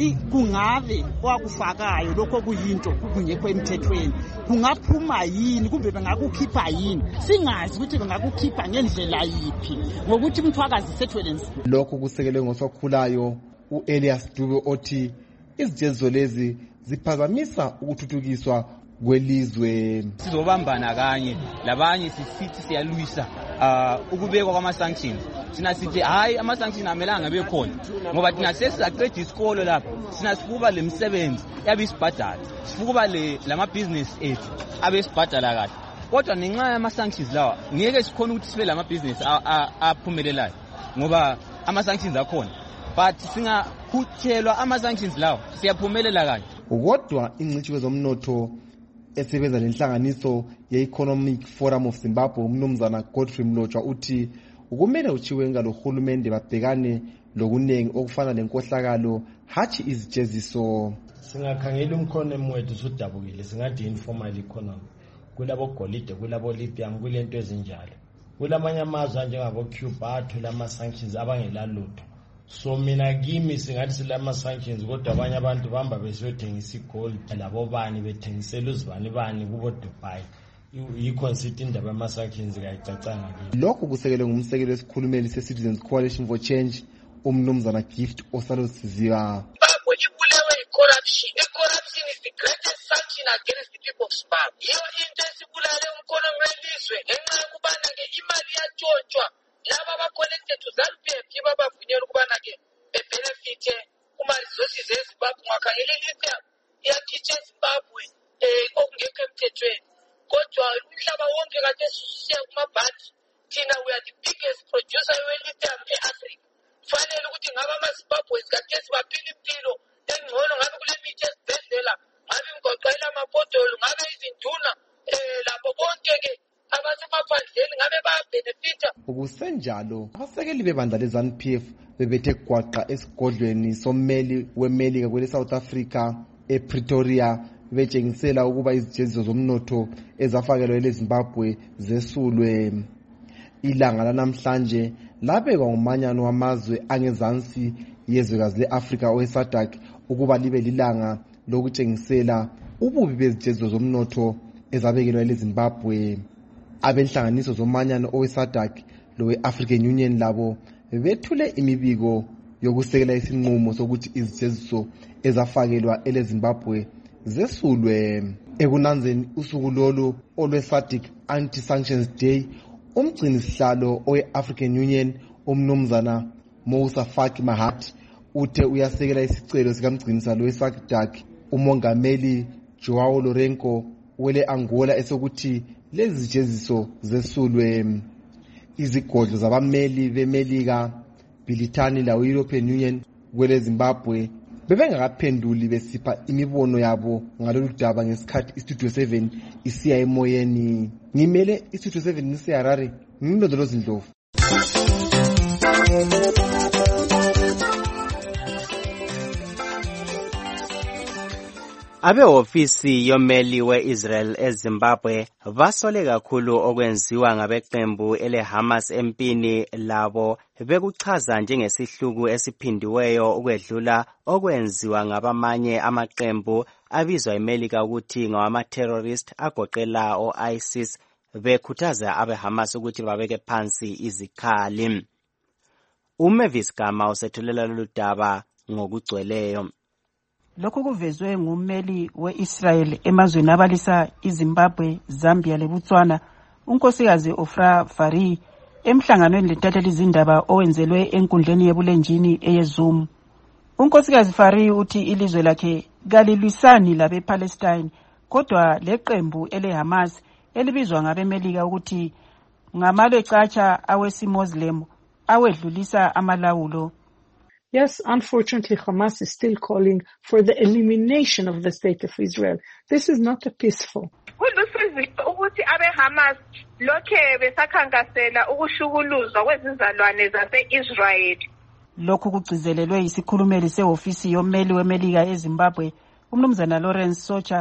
kungabe wakufakayo lokho kuyinto kungekho emthethweni kungaphuma yini kumbe bengakukhipha yini singazi ukuthi bengakukhipha ngendlela yiphi ngokuthi umthwakazi sethwele
lokho kusekelwe ngosokhulayo uElias Dube othi izijeziso lezi ziphazamisa ukuthuthukiswa kwelizwe.
Sizobambana kanye labanye sisithi siyalwisa uh, ukubekwa kwama-sanctions. Sina sithi hayi ama-sanctions amelanga bekhona ngoba thina sesizaqeda isikolo lapha sina sifuba le msebenzi yabe isibhadala sifuba le lama-business ethu abe isibhadala kahle kodwa ngenxa yama-sanctions lawa ngeke sikhona ukuthi sibe lama-business aphumelelayo ngoba ama-sanctions akhona but singakhuthelwa ama-sanctions lawa siyaphumelela kanye.
Kodwa ingcitshi kwezomnotho esebenza lenhlanganiso ye-Economic Forum of Zimbabwe umnumzana Godfrey Mlotshwa uthi ukumele uChiwenga lohulumende babhekane lokunengi okufana lenkohlakalo hathi izijeziso.
Singakhangela umkhono wethu sudabukile singathi informal economy kulabo golide kulabo lithium kulento ezinjalo kulamanye amazwe anjengabo Cuba athola ama-sanctions abangelalutho. So mina kimi singathi silama sanctions kodwa abanye abantu bamba besothengisa igold labo bani bethengisela uzibani bani kubo Dubai i-conceit indaba yama sanctions kayicacanga kimi.
Lokho kusekelwe ngumsekelo wesikhulumeli se-Citizens Coalition for Change umnumzana Gift Osaloziziwa.
Zimbabwe ibulewe i-corruption. I-corruption is the greatest sanction against the people of Zimbabwe. Iyo into esibulale umkhono welizwe ngenxa yokubana ke imali yatshontshwa laba ba-connected to ZANU-P F yibo abavunyelwa ukubana ke bebenefithe kuma-resources eZimbabwe ungakhangela ilithium iyakhitshwa eZimbabwe um okungekho emthethweni kodwa umhlaba wonke kade susiya kumabhanti thina we are the biggest producer we-lithium e-Africa. Kufanele ukuthi ngabe ama-Zimbabweans kade sibaphila impilo engcono ngabe kule mithi esibhedlela ngabe imgoqela amapodolo ngabe izinduna um lapho bonke-ke abasemaphandleni ngabe bayabenefitha.
Ukusenjalo abasekeli bebandla le-ZANU-P F bebethe gwaqa esigodlweni sommeli wemelika kwele South Africa ePretoria betshengisela ukuba izijeziso zomnotho ezafakelwa leZimbabwe zesulwe. Ilanga lanamhlanje labekwa ngumanyano wamazwe angezansi yezwekazi le-Afrika owe-SADC ukuba libe lilanga lokutshengisela ububi bezijeziso zomnotho ezabekelwa leZimbabwe. Abenhlanganiso zomanyano owe-SADC lowe-African Union labo bethule imibiko yokusekela isinqumo sokuthi izijeziso ezafakelwa eleZimbabwe zesulwe. Ekunanzeni usuku lolu olwe-SADC Anti-Sanctions Day umgcini sihlalo owe-African Union umnumzana Mousa Faki Mahathi uthe uyasekela isicelo sikamgcini sihlalo we-SADC umongameli Joao Lourenco wele Angola esokuthi lezi zijeziso zesulwe. Izigodlo zabameli bemelika Britani lawo European Union kwele Zimbabwe bebengakaphenduli besipha imibono yabo ngalolu daba ngesikhathi iStudio seven isiya emoyeni. Ngimele iStudio seven nisiHarare ngilondoloza Ndlovu.
Abehofisi yomeli we-Israel eZimbabwe basole kakhulu okwenziwa ngabeqembu ele-Hamas empini labo bekuchaza njengesihluku esiphindiweyo ukwedlula okwenziwa ngabamanye amaqembu abizwa eMelika ukuthi ngawama-terrorist agoqela o-ISIS bekhuthaza abe-Hamas ukuthi babeke phansi izikhali. uMavis Gama usethulela lolu daba ngokugcweleyo.
Lokhu kuvezwe ngummeli we-Israel emazweni abalisa iZimbabwe, Zambia leBotswana, unkosikazi Ofra Fari, emhlanganweni letatheli izindaba owenzelwe enkundleni yebulenjini eyeZoom. Unkosikazi Fari uthi ilizwe lakhe kalilwisani labe-Palestine, kodwa leqembu ele-Hamas elibizwa ngabemelika ukuthi ngamalwecatsha awesi-Muslim awedlulisa amalawulo.
Yes, unfortunately, Hamas is still calling for the elimination of the state of Israel. This is not a peaceful.
ukuthi abe-Hamas lokhe besakhankasela ukushukuluzwa kwezizalwane zase-Israel.
Lokhu kugcizelelwe isikhulumeli sehofisi yommeli wemelika eZimbabwe, umnumzana Lawrence Socha,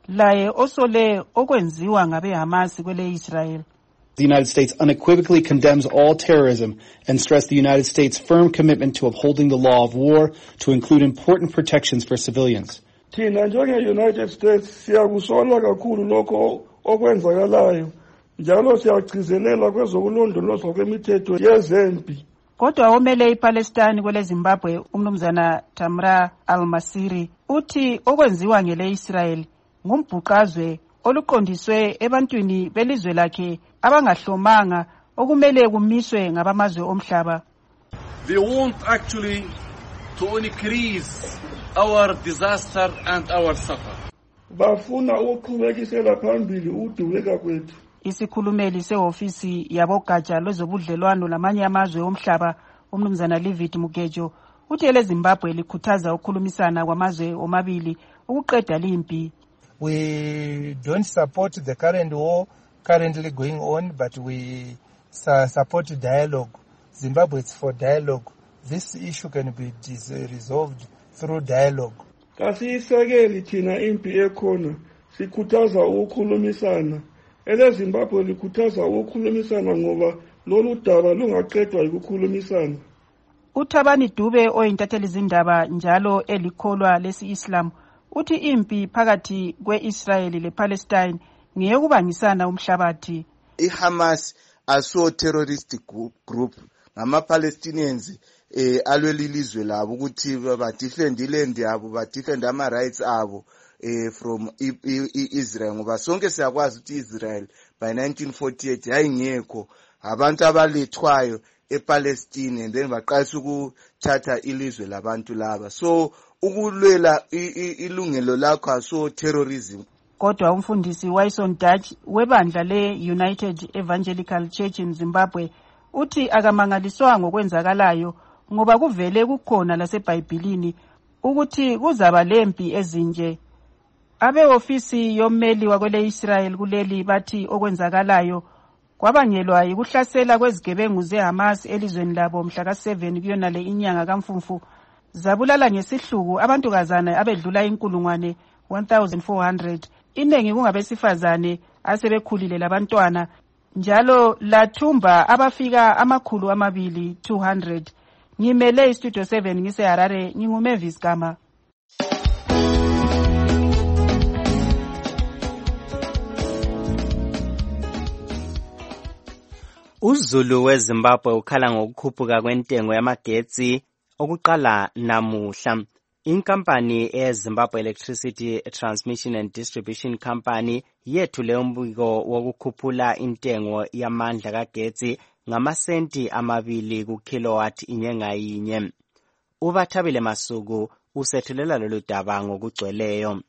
laye osole okwenziwa ngabe Hamas kwele Israel.
The United States unequivocally condemns all terrorism and stressed the United States' firm commitment to upholding the law of war to include important protections for civilians.
Thina njenge-United States siyakusola kakhulu lokho okwenzakalayo njalo siyagcizelela kwezokulondolozwa kwemithetho yezempi.
Kodwa omele iPalestine kwele Zimbabwe umnumzana Tamra Al-Masiri uthi okwenziwa ngele Israel ngumbhuqazwe oluqondiswe ebantwini belizwe lakhe abangahlomanga okumele kumiswe ngabamazwe omhlaba.
They want actually to increase our disaster and our suffer.
Bafuna ukuqhubekisela phambili udubeka kwethu.
Isikhulumeli sehofisi yabogatsha lwezobudlelwano lamanye amazwe omhlaba umnumzana Livid Mugejo uthi ele Zimbabwe likhuthaza ukukhulumisana kwamazwe omabili ukuqeda limpi.
We don't support the current war currently going on, but we support dialogue. Zimbabwe is for dialogue. This issue can be resolved through dialogue.
Kasiyisekeli thina impi ekhona sikhuthaza ukukhulumisana. Ele Zimbabwe likhuthaza ukukhulumisana ngoba lolu daba lungaqedwa ukukhulumisana.
Uthabani Dube oyintatheli zindaba njalo elikholwa lesi Islam uthi impi phakathi kwe-Israel le-Palestine ngeyokubangisana umhlabathi.
I-Hamas aso terrorist group ngama-Palestinians eh alweli lizwe labo ukuthi badefend iland yabo badefend ama rights abo eh from Israel ngoba sonke siyakwazi ukuthi Israel by nineteen forty-eight yayingekho abantu abalethwayo ePalestine and then baqalisa ukuthatha ilizwe labantu laba so ukulwela ilungelo lakho aso terrorism.
Kodwa umfundisi Wyson Dutch webandla le-United Evangelical Church in Zimbabwe uthi akamangaliswa ngokwenzakalayo ngoba kuvele kukhona laseBhayibhelini ukuthi kuzaba lempi ezinje. Abe ofisi yommeli wakwele Israel kuleli bathi okwenzakalayo kwabangelwa ukuhlasela kwezigebengu zeHamas elizweni labo mhla ka seven kuyona le inyanga kaMfumfu zabulala ngesihluku abantu kazana abedlula inkulungwane one thousand four hundred iningi kungabesifazane asebekhulile labantwana njalo lathumba abafika amakhulu amabili two hundred. Ngimele istudio seven ngise Harare nginguMavis Gama.
Uzulu weZimbabwe ukhala ngokukhuphuka kwentengo yamagetsi okuqala namuhla. Inkampani eZimbabwe Electricity Transmission and Distribution Company yethule umbiko wokukhuphula intengo yamandla kagetsi ngamasenti amabili ku kilowatt inye ngayinye. Ubathabile Masuku usethulela lolu daba ngokugcweleyo.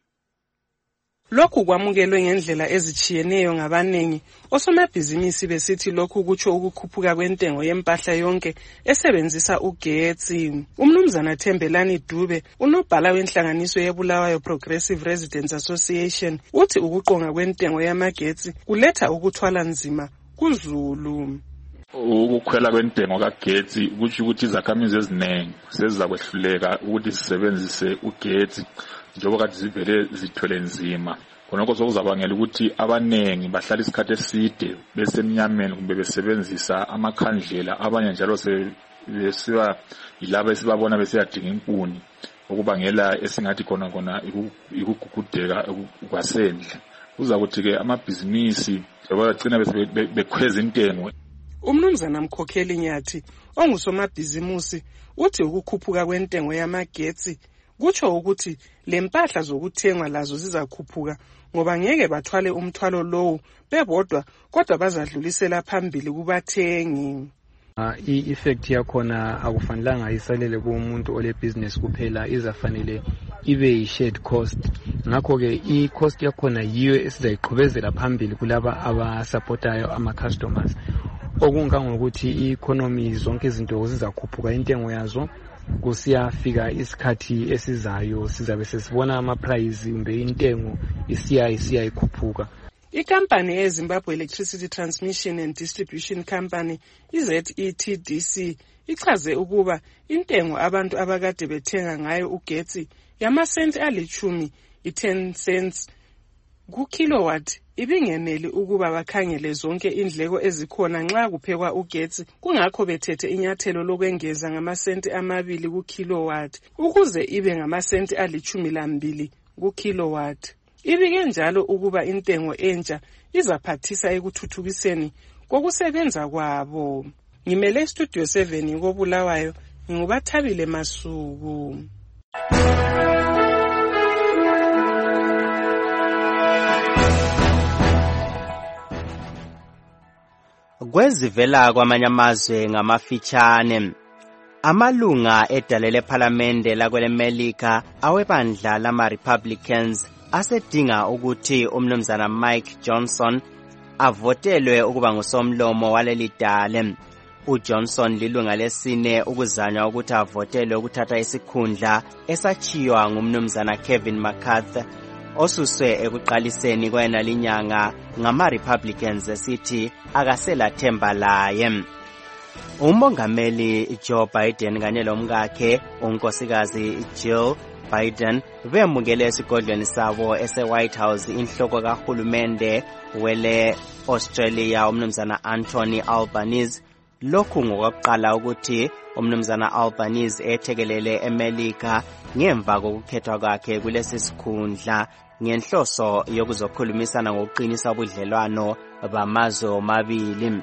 Lokhu kwamukelwe ngendlela ezichiyeneyo ngabanengi osomabhizinisi besithi lokhu kutsho ukukhuphuka kwentengo yempahla yonke esebenzisa ugetsi. Umnumzana Thembelani Dube unobhala wenhlanganiso yeBulawayo Progressive Residents Association uthi ukuqonga kwentengo yamagetsi kuletha ukuthwala nzima kuzulu.
Ukukhwela kwentengo kagetsi kutsho ukuthi izakhamizi eziningi seziza kwehluleka ukuthi zisebenzise ugetsi njengoba kade zivele zithwele nzima. Khonoko sokuzabangela ukuthi abanengi bahlala isikhathi eside besemnyameni kumbe besebenzisa amakhandlela abanye njalo sebesiba yilabo esibabona besiyadinga inkuni okubangela esingathi khona khona ikugugudeka kwasendle. Kuza kuthi ke amabhizinisi abagcina bekhweza intengo.
Umnumzana Mkhokheli Nyathi ongusomabhizimusi uthi ukukhuphuka kwentengo yamagetsi kutsho ukuthi lempahla zokuthengwa lazo zizakhuphuka ngoba ngeke bathwale umthwalo lowo bebodwa kodwa bazadlulisela phambili kubathengi.
I-effect yakhona akufanelanga isalele kumuntu ole business kuphela izafanele ibe yi-shared cost. Ngakho-ke i-cost yakhona yiyo esizayiqhubezela phambili kulaba abasupportayo ama-customers. Okungangokuthi i-economy zonke izinto zizakhuphuka intengo yazo kusiyafika isikhathi esizayo sizabe sesibona ama-price kumbe intengo isiya isiya ikhuphuka.
Ikampani eZimbabwe Electricity Transmission and Distribution Company I-Z E T D C ichaze ukuba intengo abantu abakade bethenga ngayo ugetsi yamasenti alichumi i-ten cents ku-kilowatt ibingeneli ukuba bakhangele zonke indleko ezikhona nxa kuphekwa ugetsi, kungakho bethethe inyathelo lokwengeza ngamasenti amabili ku-kilowatt ukuze ibe ngamasenti alichumi lambili ku-kilowatt. Ibike njalo ukuba intengo entsha izaphathisa ekuthuthukiseni kokusebenza kwabo. Ngimele Studio seven koBulawayo, ngubathabile Masuku.
Kwezivela kwamanye amazwe ngamafitshane, amalunga edale lephalamende lakwelemelika awebandla lama-Republicans asedinga ukuthi umnumzana Mike Johnson avotelwe ukuba ngusomlomo waleli dale. uJohnson lilunga lesine ukuzanywa ukuthi avotelwe ukuthatha isikhundla esachiywa ngumnumzana Kevin McCarthy osuswe ekuqaliseni kwena linyanga ngama-Republicans esithi akasela themba laye. Umongameli Joe Biden kanye lomkakhe unkosikazi Jill Biden bemukele esigodlweni sabo ese-White House inhloko kahulumende wele Australia umnumzana Anthony Albanese. Lokhu ngokuqala ukuthi umnumzana Albanese ethekelele eMelika ngemva kokukhethwa kwakhe kulesi sikhundla ngenhloso yokuzokhulumisana ngokuqinisa ubudlelwano bamazwe omabili.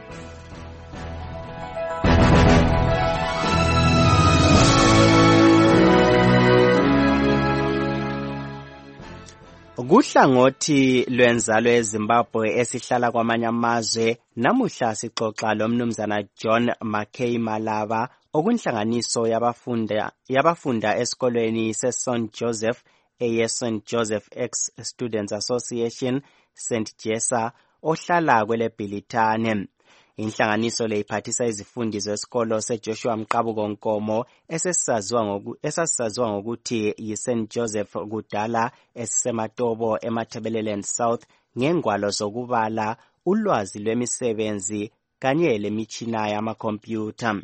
Kuhlangothi lwenzalo eZimbabwe esihlala kwamanye amazwe, namuhla sixoxa lomnumzana John McKay Malava okunhlanganiso yabafunda yabafunda esikolweni seSaint Joseph eyeSaint Joseph Ex Students Association Saint Jessa ohlala kwele Bhilitane. Inhlanganiso le iphathisa izifundi zesikolo seJoshua Mqabuko Nkomo esesisaziwa ngoku esasisaziwa ngokuthi yiSaint Joseph kudala esisematobo eMatabeleland South ngengwalo zokubala, ulwazi lwemisebenzi kanye lemitshina yamakhompyutha.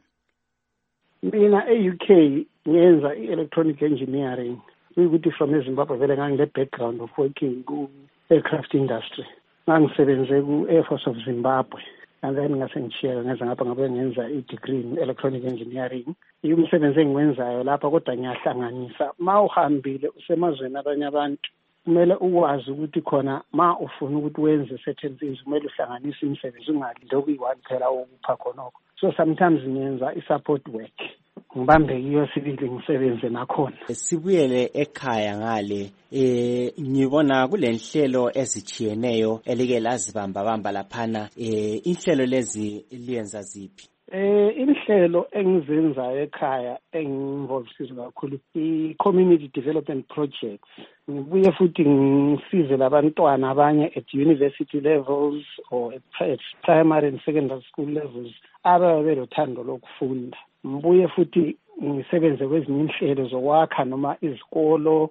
Mina e-U K ngenza i-electronic engineering, ukuthi from eZimbabwe vele ngangile background of working ku-aircraft industry. Ngangisebenze ku-Air Force of Zimbabwe. And then ngasengishiyeka ngenza ngapha ngabe ngenza i-degree in electronic engineering. Umsebenzi engiwenzayo lapha kodwa ngiyahlanganisa. Ma uhambile usemazweni abanye abantu kumele ukwazi ukuthi khona ma ufuna ukuthi wenze certain things kumele uhlanganise imisebenzi ungalinde okuyi-one phela okupha khonoko. So sometimes ngiyenza i-support work. Ngibambe iyo sibili ngisebenze nakhona.
Sibuyele ekhaya ngale eh ngibona kulenhlelo ezichiyeneyo elike lazibamba bamba laphana, eh inhlelo lezi liyenza ziphi?
Eh inhlelo engizenzayo ekhaya enginvolved kakhulu i-community development projects. Ngibuye futhi ngisize labantwana abanye at university levels or at primary and secondary school levels ababe lothando lokufunda. Mbuye futhi ngisebenze kwezinye inhlelo zokwakha noma izikolo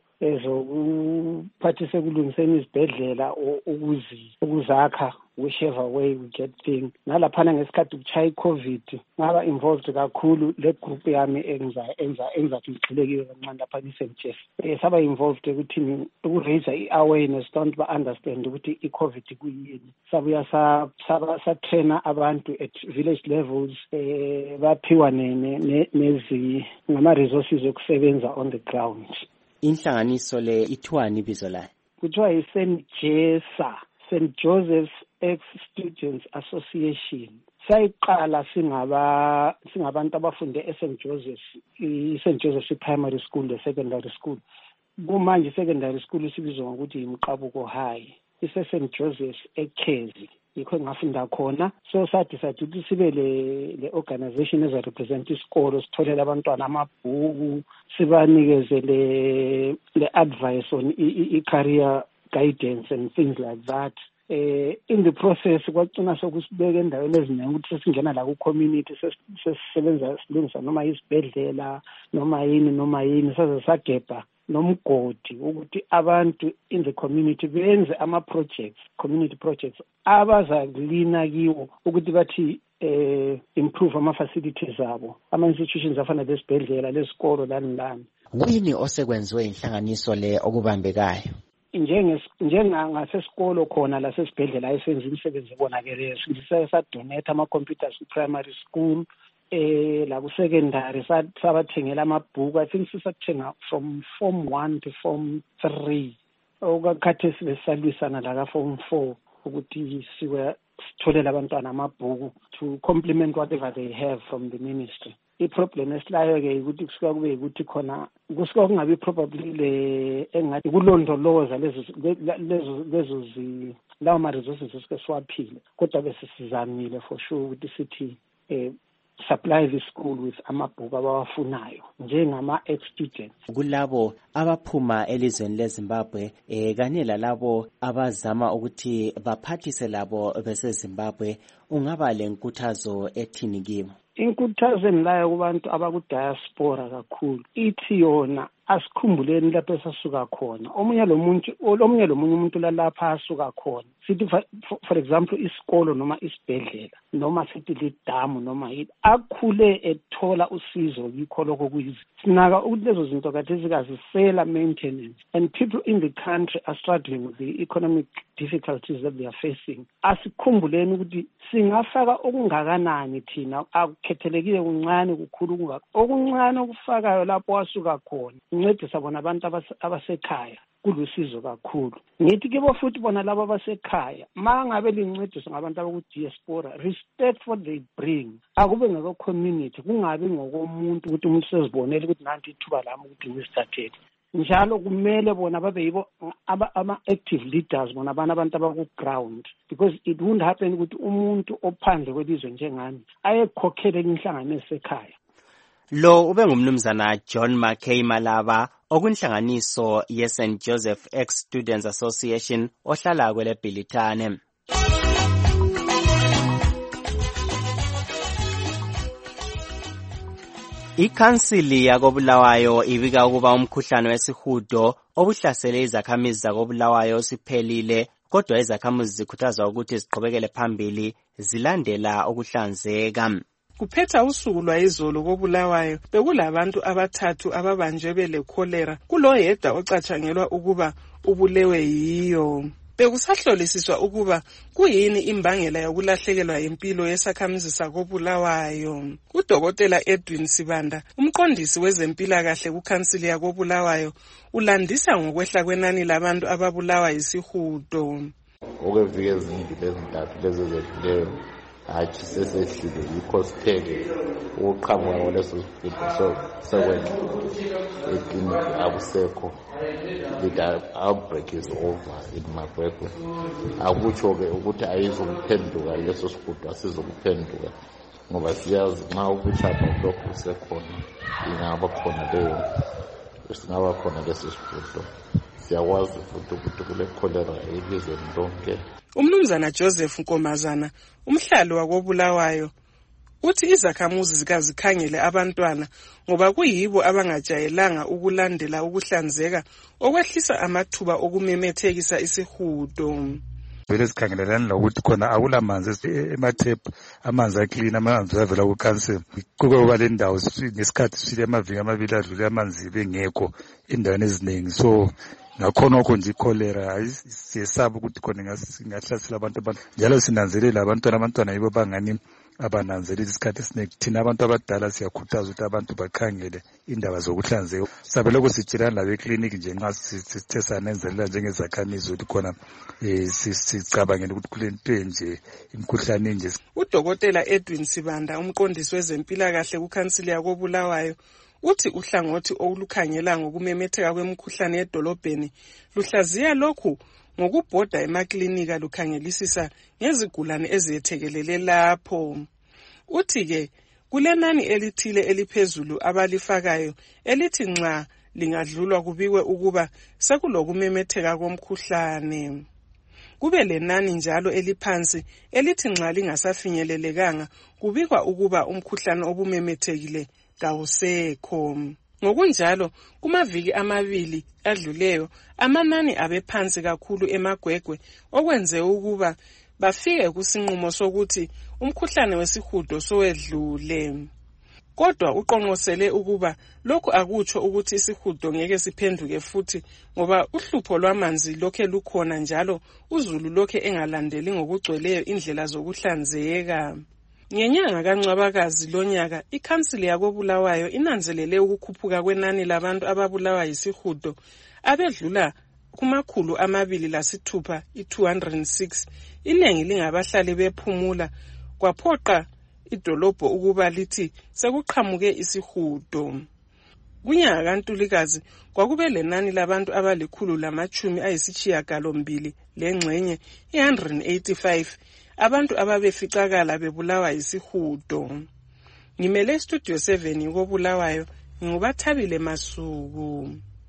ezokuphathisa ekulungiseni izibhedlela ukuzi ukuzakha whichever way we get things. Nalaphana ngesikhathi kuchaya i-COVID ngaba involved kakhulu le group yami enza enza enza ngixilekile kancane lapha eSaint Jeff. Eh saba involved ukuthi ukuraise i-awareness don't ba understand ukuthi i-COVID kuyini. Sabuya sa sa trainer abantu at village levels, eh baphiwa ne nezi ngama resources okusebenza on the ground.
Inhlanganiso le ithwani ibizo layo?
Kuthiwa yiSaint Jessa, Saint Joseph's Ex Students Association. Sayiqala singaba singabantu abafunde eSaint Joseph's, iSaint Joseph's Primary School le Secondary School. Kumanje secondary school isibizwa ngokuthi iMqabuko High. Ise Saint Joseph's eKhezi. Yikho ngafunda khona. So sathi sathi ukuthi sibe le le organization eza represent isikolo, sitholela abantwana amabhuku, sibanikeze le le advice on i-career guidance and things like that. Uh, in the process kwacina sokusibeka endaweni eziningi ukuthi sesingena la ku-community sesisebenza silungisa noma isibhedlela noma yini noma yini saze sagebha nomgodi ukuthi abantu in the community benze ama-projects, community projects abazakulina kiwo ukuthi bathi eh improve ama-facilities abo, ama-institutions afana lesibhedlela lesikolo lani lani.
Kuyini osekwenziwe inhlanganiso le okubambekayo?
njengasesikolo khona lasesibhedlela esenza imisebenzi ebonakeleyo sadonate ama-computers ku-primary school eh la ku-secondary sabathengela amabhuku. I think sisathenga from form one to form three. Okakhathesi sibe salwisana la ka-form four ukuthi siwe sitholele abantwana amabhuku to complement whatever they have from the ministry. I-problem esilayo-ke ukuthi kusuka kube ukuthi khona kusuka kungabi probably le engathi kulondoloza lezo lezo lezo lawo ma-resources esike siwaphile, kodwa bese sizamile for sure ukuthi sithi eh supply the school with amabhuku abawafunayo njengama-ex-students.
Kulabo abaphuma elizweni leZimbabwe eh kanye lalabo abazama ukuthi baphathise labo beseZimbabwe, ungaba lenkuthazo ethini kibo?
Inkuthazo enilayo kubantu abaku-diaspora kakhulu ithi yona asikhumbuleni lapho esasuka khona. Omunye lo muntu omunye lo munye umuntu lalapha asuka khona, sithi for example isikolo noma isibhedlela noma sithi lidamu noma yini, akhule ethola usizo yikho lokho kuyizi. Sinaka ukuthi lezo zinto kade zikazisela maintenance, and people in the country are struggling with the economic difficulties that they are facing. Asikhumbuleni ukuthi singafaka okungakanani thina, akukhethelekile kuncane kukhulu kungakho, okuncane okufakayo lapho wasuka khona incedisa bona abantu abasekhaya kulusizo kakhulu. Ngithi kibo futhi bona labo abasekhaya mangabe lincedisa ngabantu abaku-diaspora, respect what they bring, akube ngeko community, kungabi ngokomuntu ukuthi umuntu sezibonele ukuthi nanti ithuba lami ukuthi ngisithathele. Njalo kumele bona babe yibo ama-active leaders bona abana abantu abaku-ground, because it won't happen ukuthi umuntu ophandle kwelizwe njengani ayekhokhele inhlanganiso ekhaya.
Lo ube ngumnumzana John McKay Malaba okunhlanganiso ye-Saint Joseph Ex-Students Association ohlala kwele Bhilitane. Ikhansili yakoBulawayo ibika ukuba umkhuhlane wesihudo obuhlasele izakhamizi zakoBulawayo siphelile, kodwa izakhamuzi zikhuthazwa ukuthi ziqhubekele phambili zilandela ukuhlanzeka.
Kuphetha usuku lwayizolo koBulawayo bekulabantu abathathu ababanjwe bele cholera, kuloyedwa ocatshangelwa ukuba ubulewe yiyo. Bekusahlolisiswa ukuba kuyini imbangela yokulahlekelwa impilo yesakhamizi sakoBulawayo. Udokotela Edwin Sibanda, umqondisi wezempilakahle kukhansili yakoBulawayo, ulandisa ngokwehla kwenani labantu ababulawa yisihudo.
Okwevike ezimbili ezintathu lezo zedluleyo hatshi sesehlile yikho sithele ukuqhamuka kwaleso sifundo sekwedla ekliniki akusekho. The outbreak is over in Magwegwe. Akutsho-ke ukuthi ayizokuphenduka leso sifundo, asizokuphenduka ngoba siyazi nxa ubutshapha lokhu kusekhona ingaba khona leyo singaba khona leso sifundo. Siyakwazi futhi ukuthi kule cholera elizweni lonke.
Umnumzana Joseph Nkomazana, umhlali wakoBulawayo, uthi izakhamuzi zikazikhangele abantwana ngoba kuyibo abangajayelanga ukulandela ukuhlanzeka okwehlisa amathuba okumemethekisa isihudo.
Vele sikhangelelani lokuthi khona akulamanzi emathephu, amanzi aclean, amanzi avela ku-council. Kuba le ndawo ngesikhathi sile amaviki amabili adlule amanzi bengekho endaweni eziningi, so ngakhonokho nje ikholera siyesaba ukuthi khona ingahlasela abantu abantu. Njalo sinanzelela abantwana abantwana yibo bangani abananzelela isikhathi esiningi. Thina abantu abadala siyakhuthaza ukuthi abantu bakhangele indaba zokuhlanzeka. Sabe lokho sijirana labe clinic nje nxa sithe sanenzelela njengezakhamizi ukuthi khona sicabangela ukuthi kulento nje imkhuhlane nje.
Udokotela Edwin Sibanda, umqondisi wezempilakahle kukhansili yakoBulawayo, uthi uhlangothi olukhangela ngokumemetheka kwemikhuhlane edolobheni luhlaziya lokhu ngokubhoda emaklinika lukhangelisisa ngezigulane eziyethekelele lapho. Uthi-ke kulenani elithile eliphezulu abalifakayo elithi nxa lingadlulwa kubikwe ukuba sekulokumemetheka komkhuhlane. Kube lenani njalo eliphansi elithi nxa lingasafinyelelekanga kubikwa ukuba umkhuhlane obumemethekile kawusekho. Ngokunjalo kumaviki amabili adluleyo amanani abephansi kakhulu eMagwegwe okwenze ukuba bafike kusinqumo sokuthi umkhuhlane wesihudo sowedlule. Kodwa uqonqosele ukuba lokhu akutsho ukuthi isihudo ngeke siphenduke futhi ngoba uhlupho lwamanzi lokhe lukhona njalo uZulu lokhe engalandeli ngokugcweleyo indlela zokuhlanzeka. Ngenyanga kaNcwabakazi lonyaka, ikhansili yakoBulawayo inanzelele ukukhuphuka kwenani labantu ababulawa yisihudo abedlula kumakhulu amabili lasithupha i-two hundred six. Iningi lingabahlali bephumula kwaphoqa idolobho ukuba lithi sekuqhamuke isihudo. Kunyaka kaNtulikazi kwakube lenani labantu abalikhulu lamachumi ayisishiyagalombili lengxenye one hundred eighty-five abantu ababeficakala bebulawa yisihudo. Ngimele Studio seven koBulawayo, ngubathabile Masuku.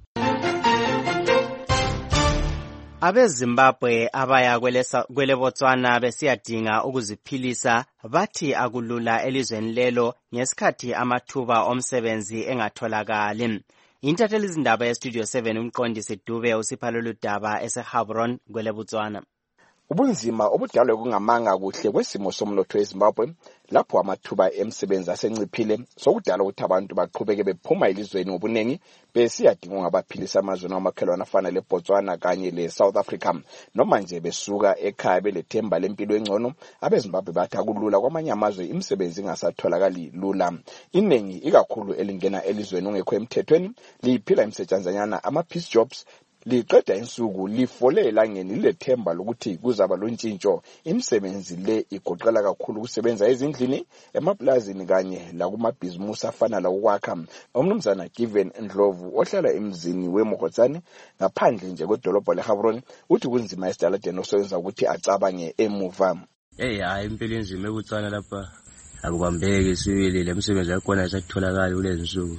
AbeZimbabwe abaya kwele Botswana besiyadinga ukuziphilisa bathi akulula elizweni lelo ngesikhathi amathuba omsebenzi engatholakali. Intatheli izindaba yeStudio seven umqondisi Dube usiphalolu daba eseHabron kwele Botswana.
Ubunzima obudalwe kungamanga kuhle kwesimo somnotho eZimbabwe lapho amathuba emsebenzi asenciphile sokudala ukuthi abantu baqhubeke bephuma elizweni ngobunengi besiyadinga ngabaphilisa amazwe amakhelwana afana leBotswana kanye leSouth Africa noma nje besuka ekhaya belethemba lempilo engcono. AbeZimbabwe bathi akulula kwamanye amazwe imisebenzi ingasatholakali lula. Iningi ikakhulu elingena elizweni ongekho emthethweni liphila imisetshenzanyana ama-peace jobs liqeda insuku lifole elangeni lilethemba lokuthi kuzaba lontshintsho. Imisebenzi le igoqela kakhulu ukusebenza ezindlini, emaplazini kanye lakumabhizimusi afana lawokwakha. Umnumzana Given Ndlovu ohlala emzini weMogotsane ngaphandle nje kwedolobho leHabron uthi kunzima esidaladeni osoyenza ukuthi acabange emuva.
Hey hayi impilo inzima ebutsana lapha akubambeki sibili lemisebenzi yakhona isatholakala kulezi nsuku.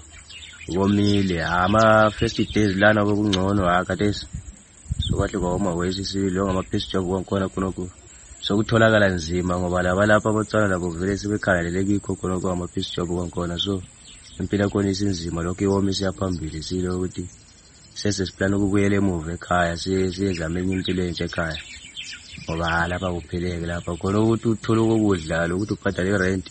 Ngomile ama first days lana kokungcono akatesi sokahle kwama wesi sibili ngama peace job kwakhona khonoko sokutholakala nzima ngoba laba lapha botsana labo vele sebekhalele kikho khonoko ama peace job kwakhona. So impilo khona isinzima lokho iwomisi yaphambili silo ukuthi sese siplana ukubuyela emuva ekhaya siyezama enye impilo entsha ekhaya ngoba lapha kupheleke lapha khona ukuthi uthola ukudla lokuthi ubhadale rent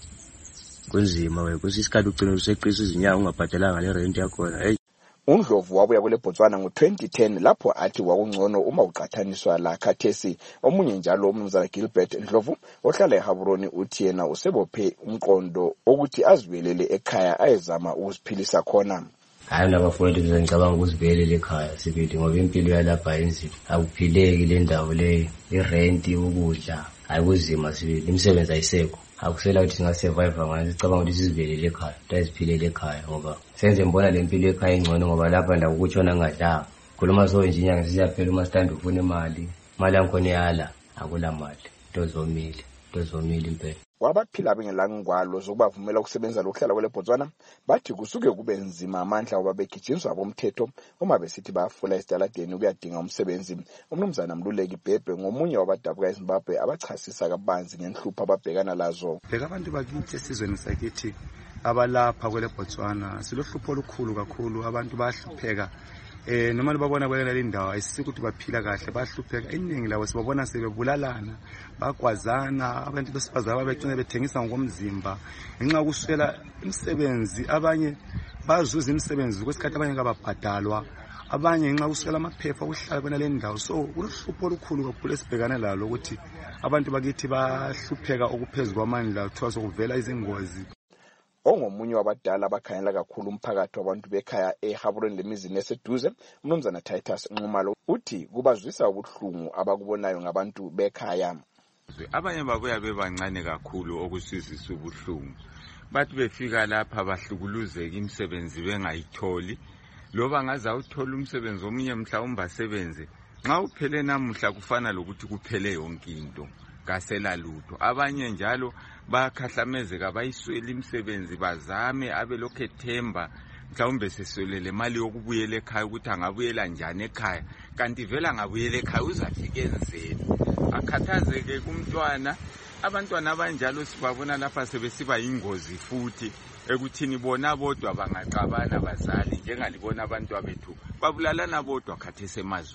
kunzima we kusisikhathi ugcina useqisa izinyanga ungabhadalanga le rent yakhona. Hey,
uNdlovu wabuya kule Botswana ngo twenty ten lapho athi wakungcono uma uqathaniswa la khathesi. Omunye njalo umnumzana Gilbert Ndlovu ohlala eHabron uthi yena usebophe umqondo ukuthi azibelele ekhaya ayezama ukuziphilisa khona.
Hayi labafowethu ngicabanga ukuzibelele ekhaya sibili ngoba impilo yalapha inzima akuphileki le ndawo le irent ukudla hayi kuzima sibili imisebenzi ayisekho. Akusela ukuthi singasurvive ngani sicabanga ukuthi sizibelele ekhaya siziphilele ekhaya ngoba senze mbona lempilo ekhaya ingcono ngoba lapha ndawo ukutshona ngadla khuluma so nje inyanga siyaphela uma stand ufuna imali imali yakhona yala akula mali tozomile tozomile impela.
Wabaphila bengelangwalo zokubavumela ukusebenza lokuhlala kwele Botswana bathi kusuke kube nzima amandla ngoba begijinzwa bomthetho uma besithi bayafula esidaladeni ukuyadinga umsebenzi. Umnumzana Mluleki Bhebhe ngomunye wabadabuka eZimbabwe abachasisa kabanzi ngenhlupho ababhekana lazo.
Bheka abantu bakithi esizweni sakithi abalapha kwele Botswana silohlupho olukhulu kakhulu, abantu bahlupheka. Eh noma libabona kwela indawo ayisisi ukuthi baphila kahle, bahlupheka. Iningi lawo sibabona sebebulalana, bakwazana, abantu besifazana ababecina bethengisa ngomzimba ngenxa yokuswela imisebenzi. Abanye bazuza imisebenzi kwesikhathi abanye ngababhadalwa, abanye ngenxa yokuswela amaphepha okuhlala kwena le ndawo. So kulohlupho olukhulu kakhulu esibhekana lalo ukuthi abantu bakithi bahlupheka okuphezulu kwamandla kuthiwa sokuvela izingozi.
Ongomunye wabadala abakhanyela kakhulu umphakathi wabantu bekhaya eHabron lemizini eseduze, umnumzana Titus Nxumalo uthi kubazwisa ubuhlungu abakubonayo ngabantu bekhaya.
Abanye babuya bebancane kakhulu okusizisa ubuhlungu, bathi befika lapha bahlukuluzeka imisebenzi bengayitholi, loba ngaze awuthola umsebenzi omunye mhlawumbe asebenze nxa uphele namuhla kufana lokuthi kuphele yonke into kasela lutho. Abanye njalo bakhahlamezeka bayiswela imisebenzi bazame abelokhe themba mhlawumbe seswelele imali yokubuyela ekhaya ukuthi angabuyela njani ekhaya, kanti vela angabuyela ekhaya uzafika enzeni, akhathazeke kumntwana. Abantwana abanjalo sibabona lapha sebesiba ingozi futhi ekuthini bona bodwa bangaxabana bazali njengalibona abantu abethu babulalana bodwa khathese emazweni.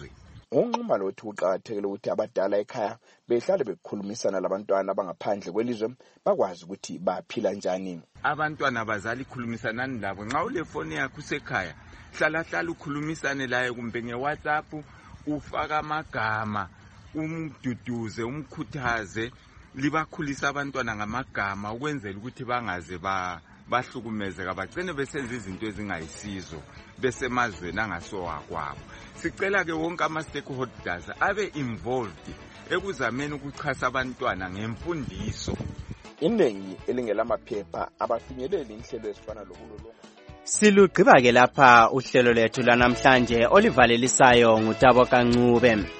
unquma lothi kuqakathekile ukuthi abadala ekhaya behlale bekhulumisana labantwana abangaphandle kwelizwe bakwazi ukuthi baphila njani.
Abantwana bazali khulumisanani labo nxa ule phone yakho usekhaya hlala hlala ukhulumisane laye kumbe ngeWhatsApp ufaka amagama umduduze umkhuthaze libakhulisa abantwana ngamagama ukwenzela ukuthi bangaze ba bahlukumezeka bagcine besenza izinto ezingayisizo besemazweni angasowa kwabo. Sicela ke wonke ama stakeholders abe involved ekuzameni ukuchasa abantwana ngemfundiso.
Iningi elingelamaphepha abafinyeleli inhlelo ezifana lokulolonga.
Silugqiba ke lapha uhlelo lethu lanamhlanje olivalelisayo ngutabo kaNcube.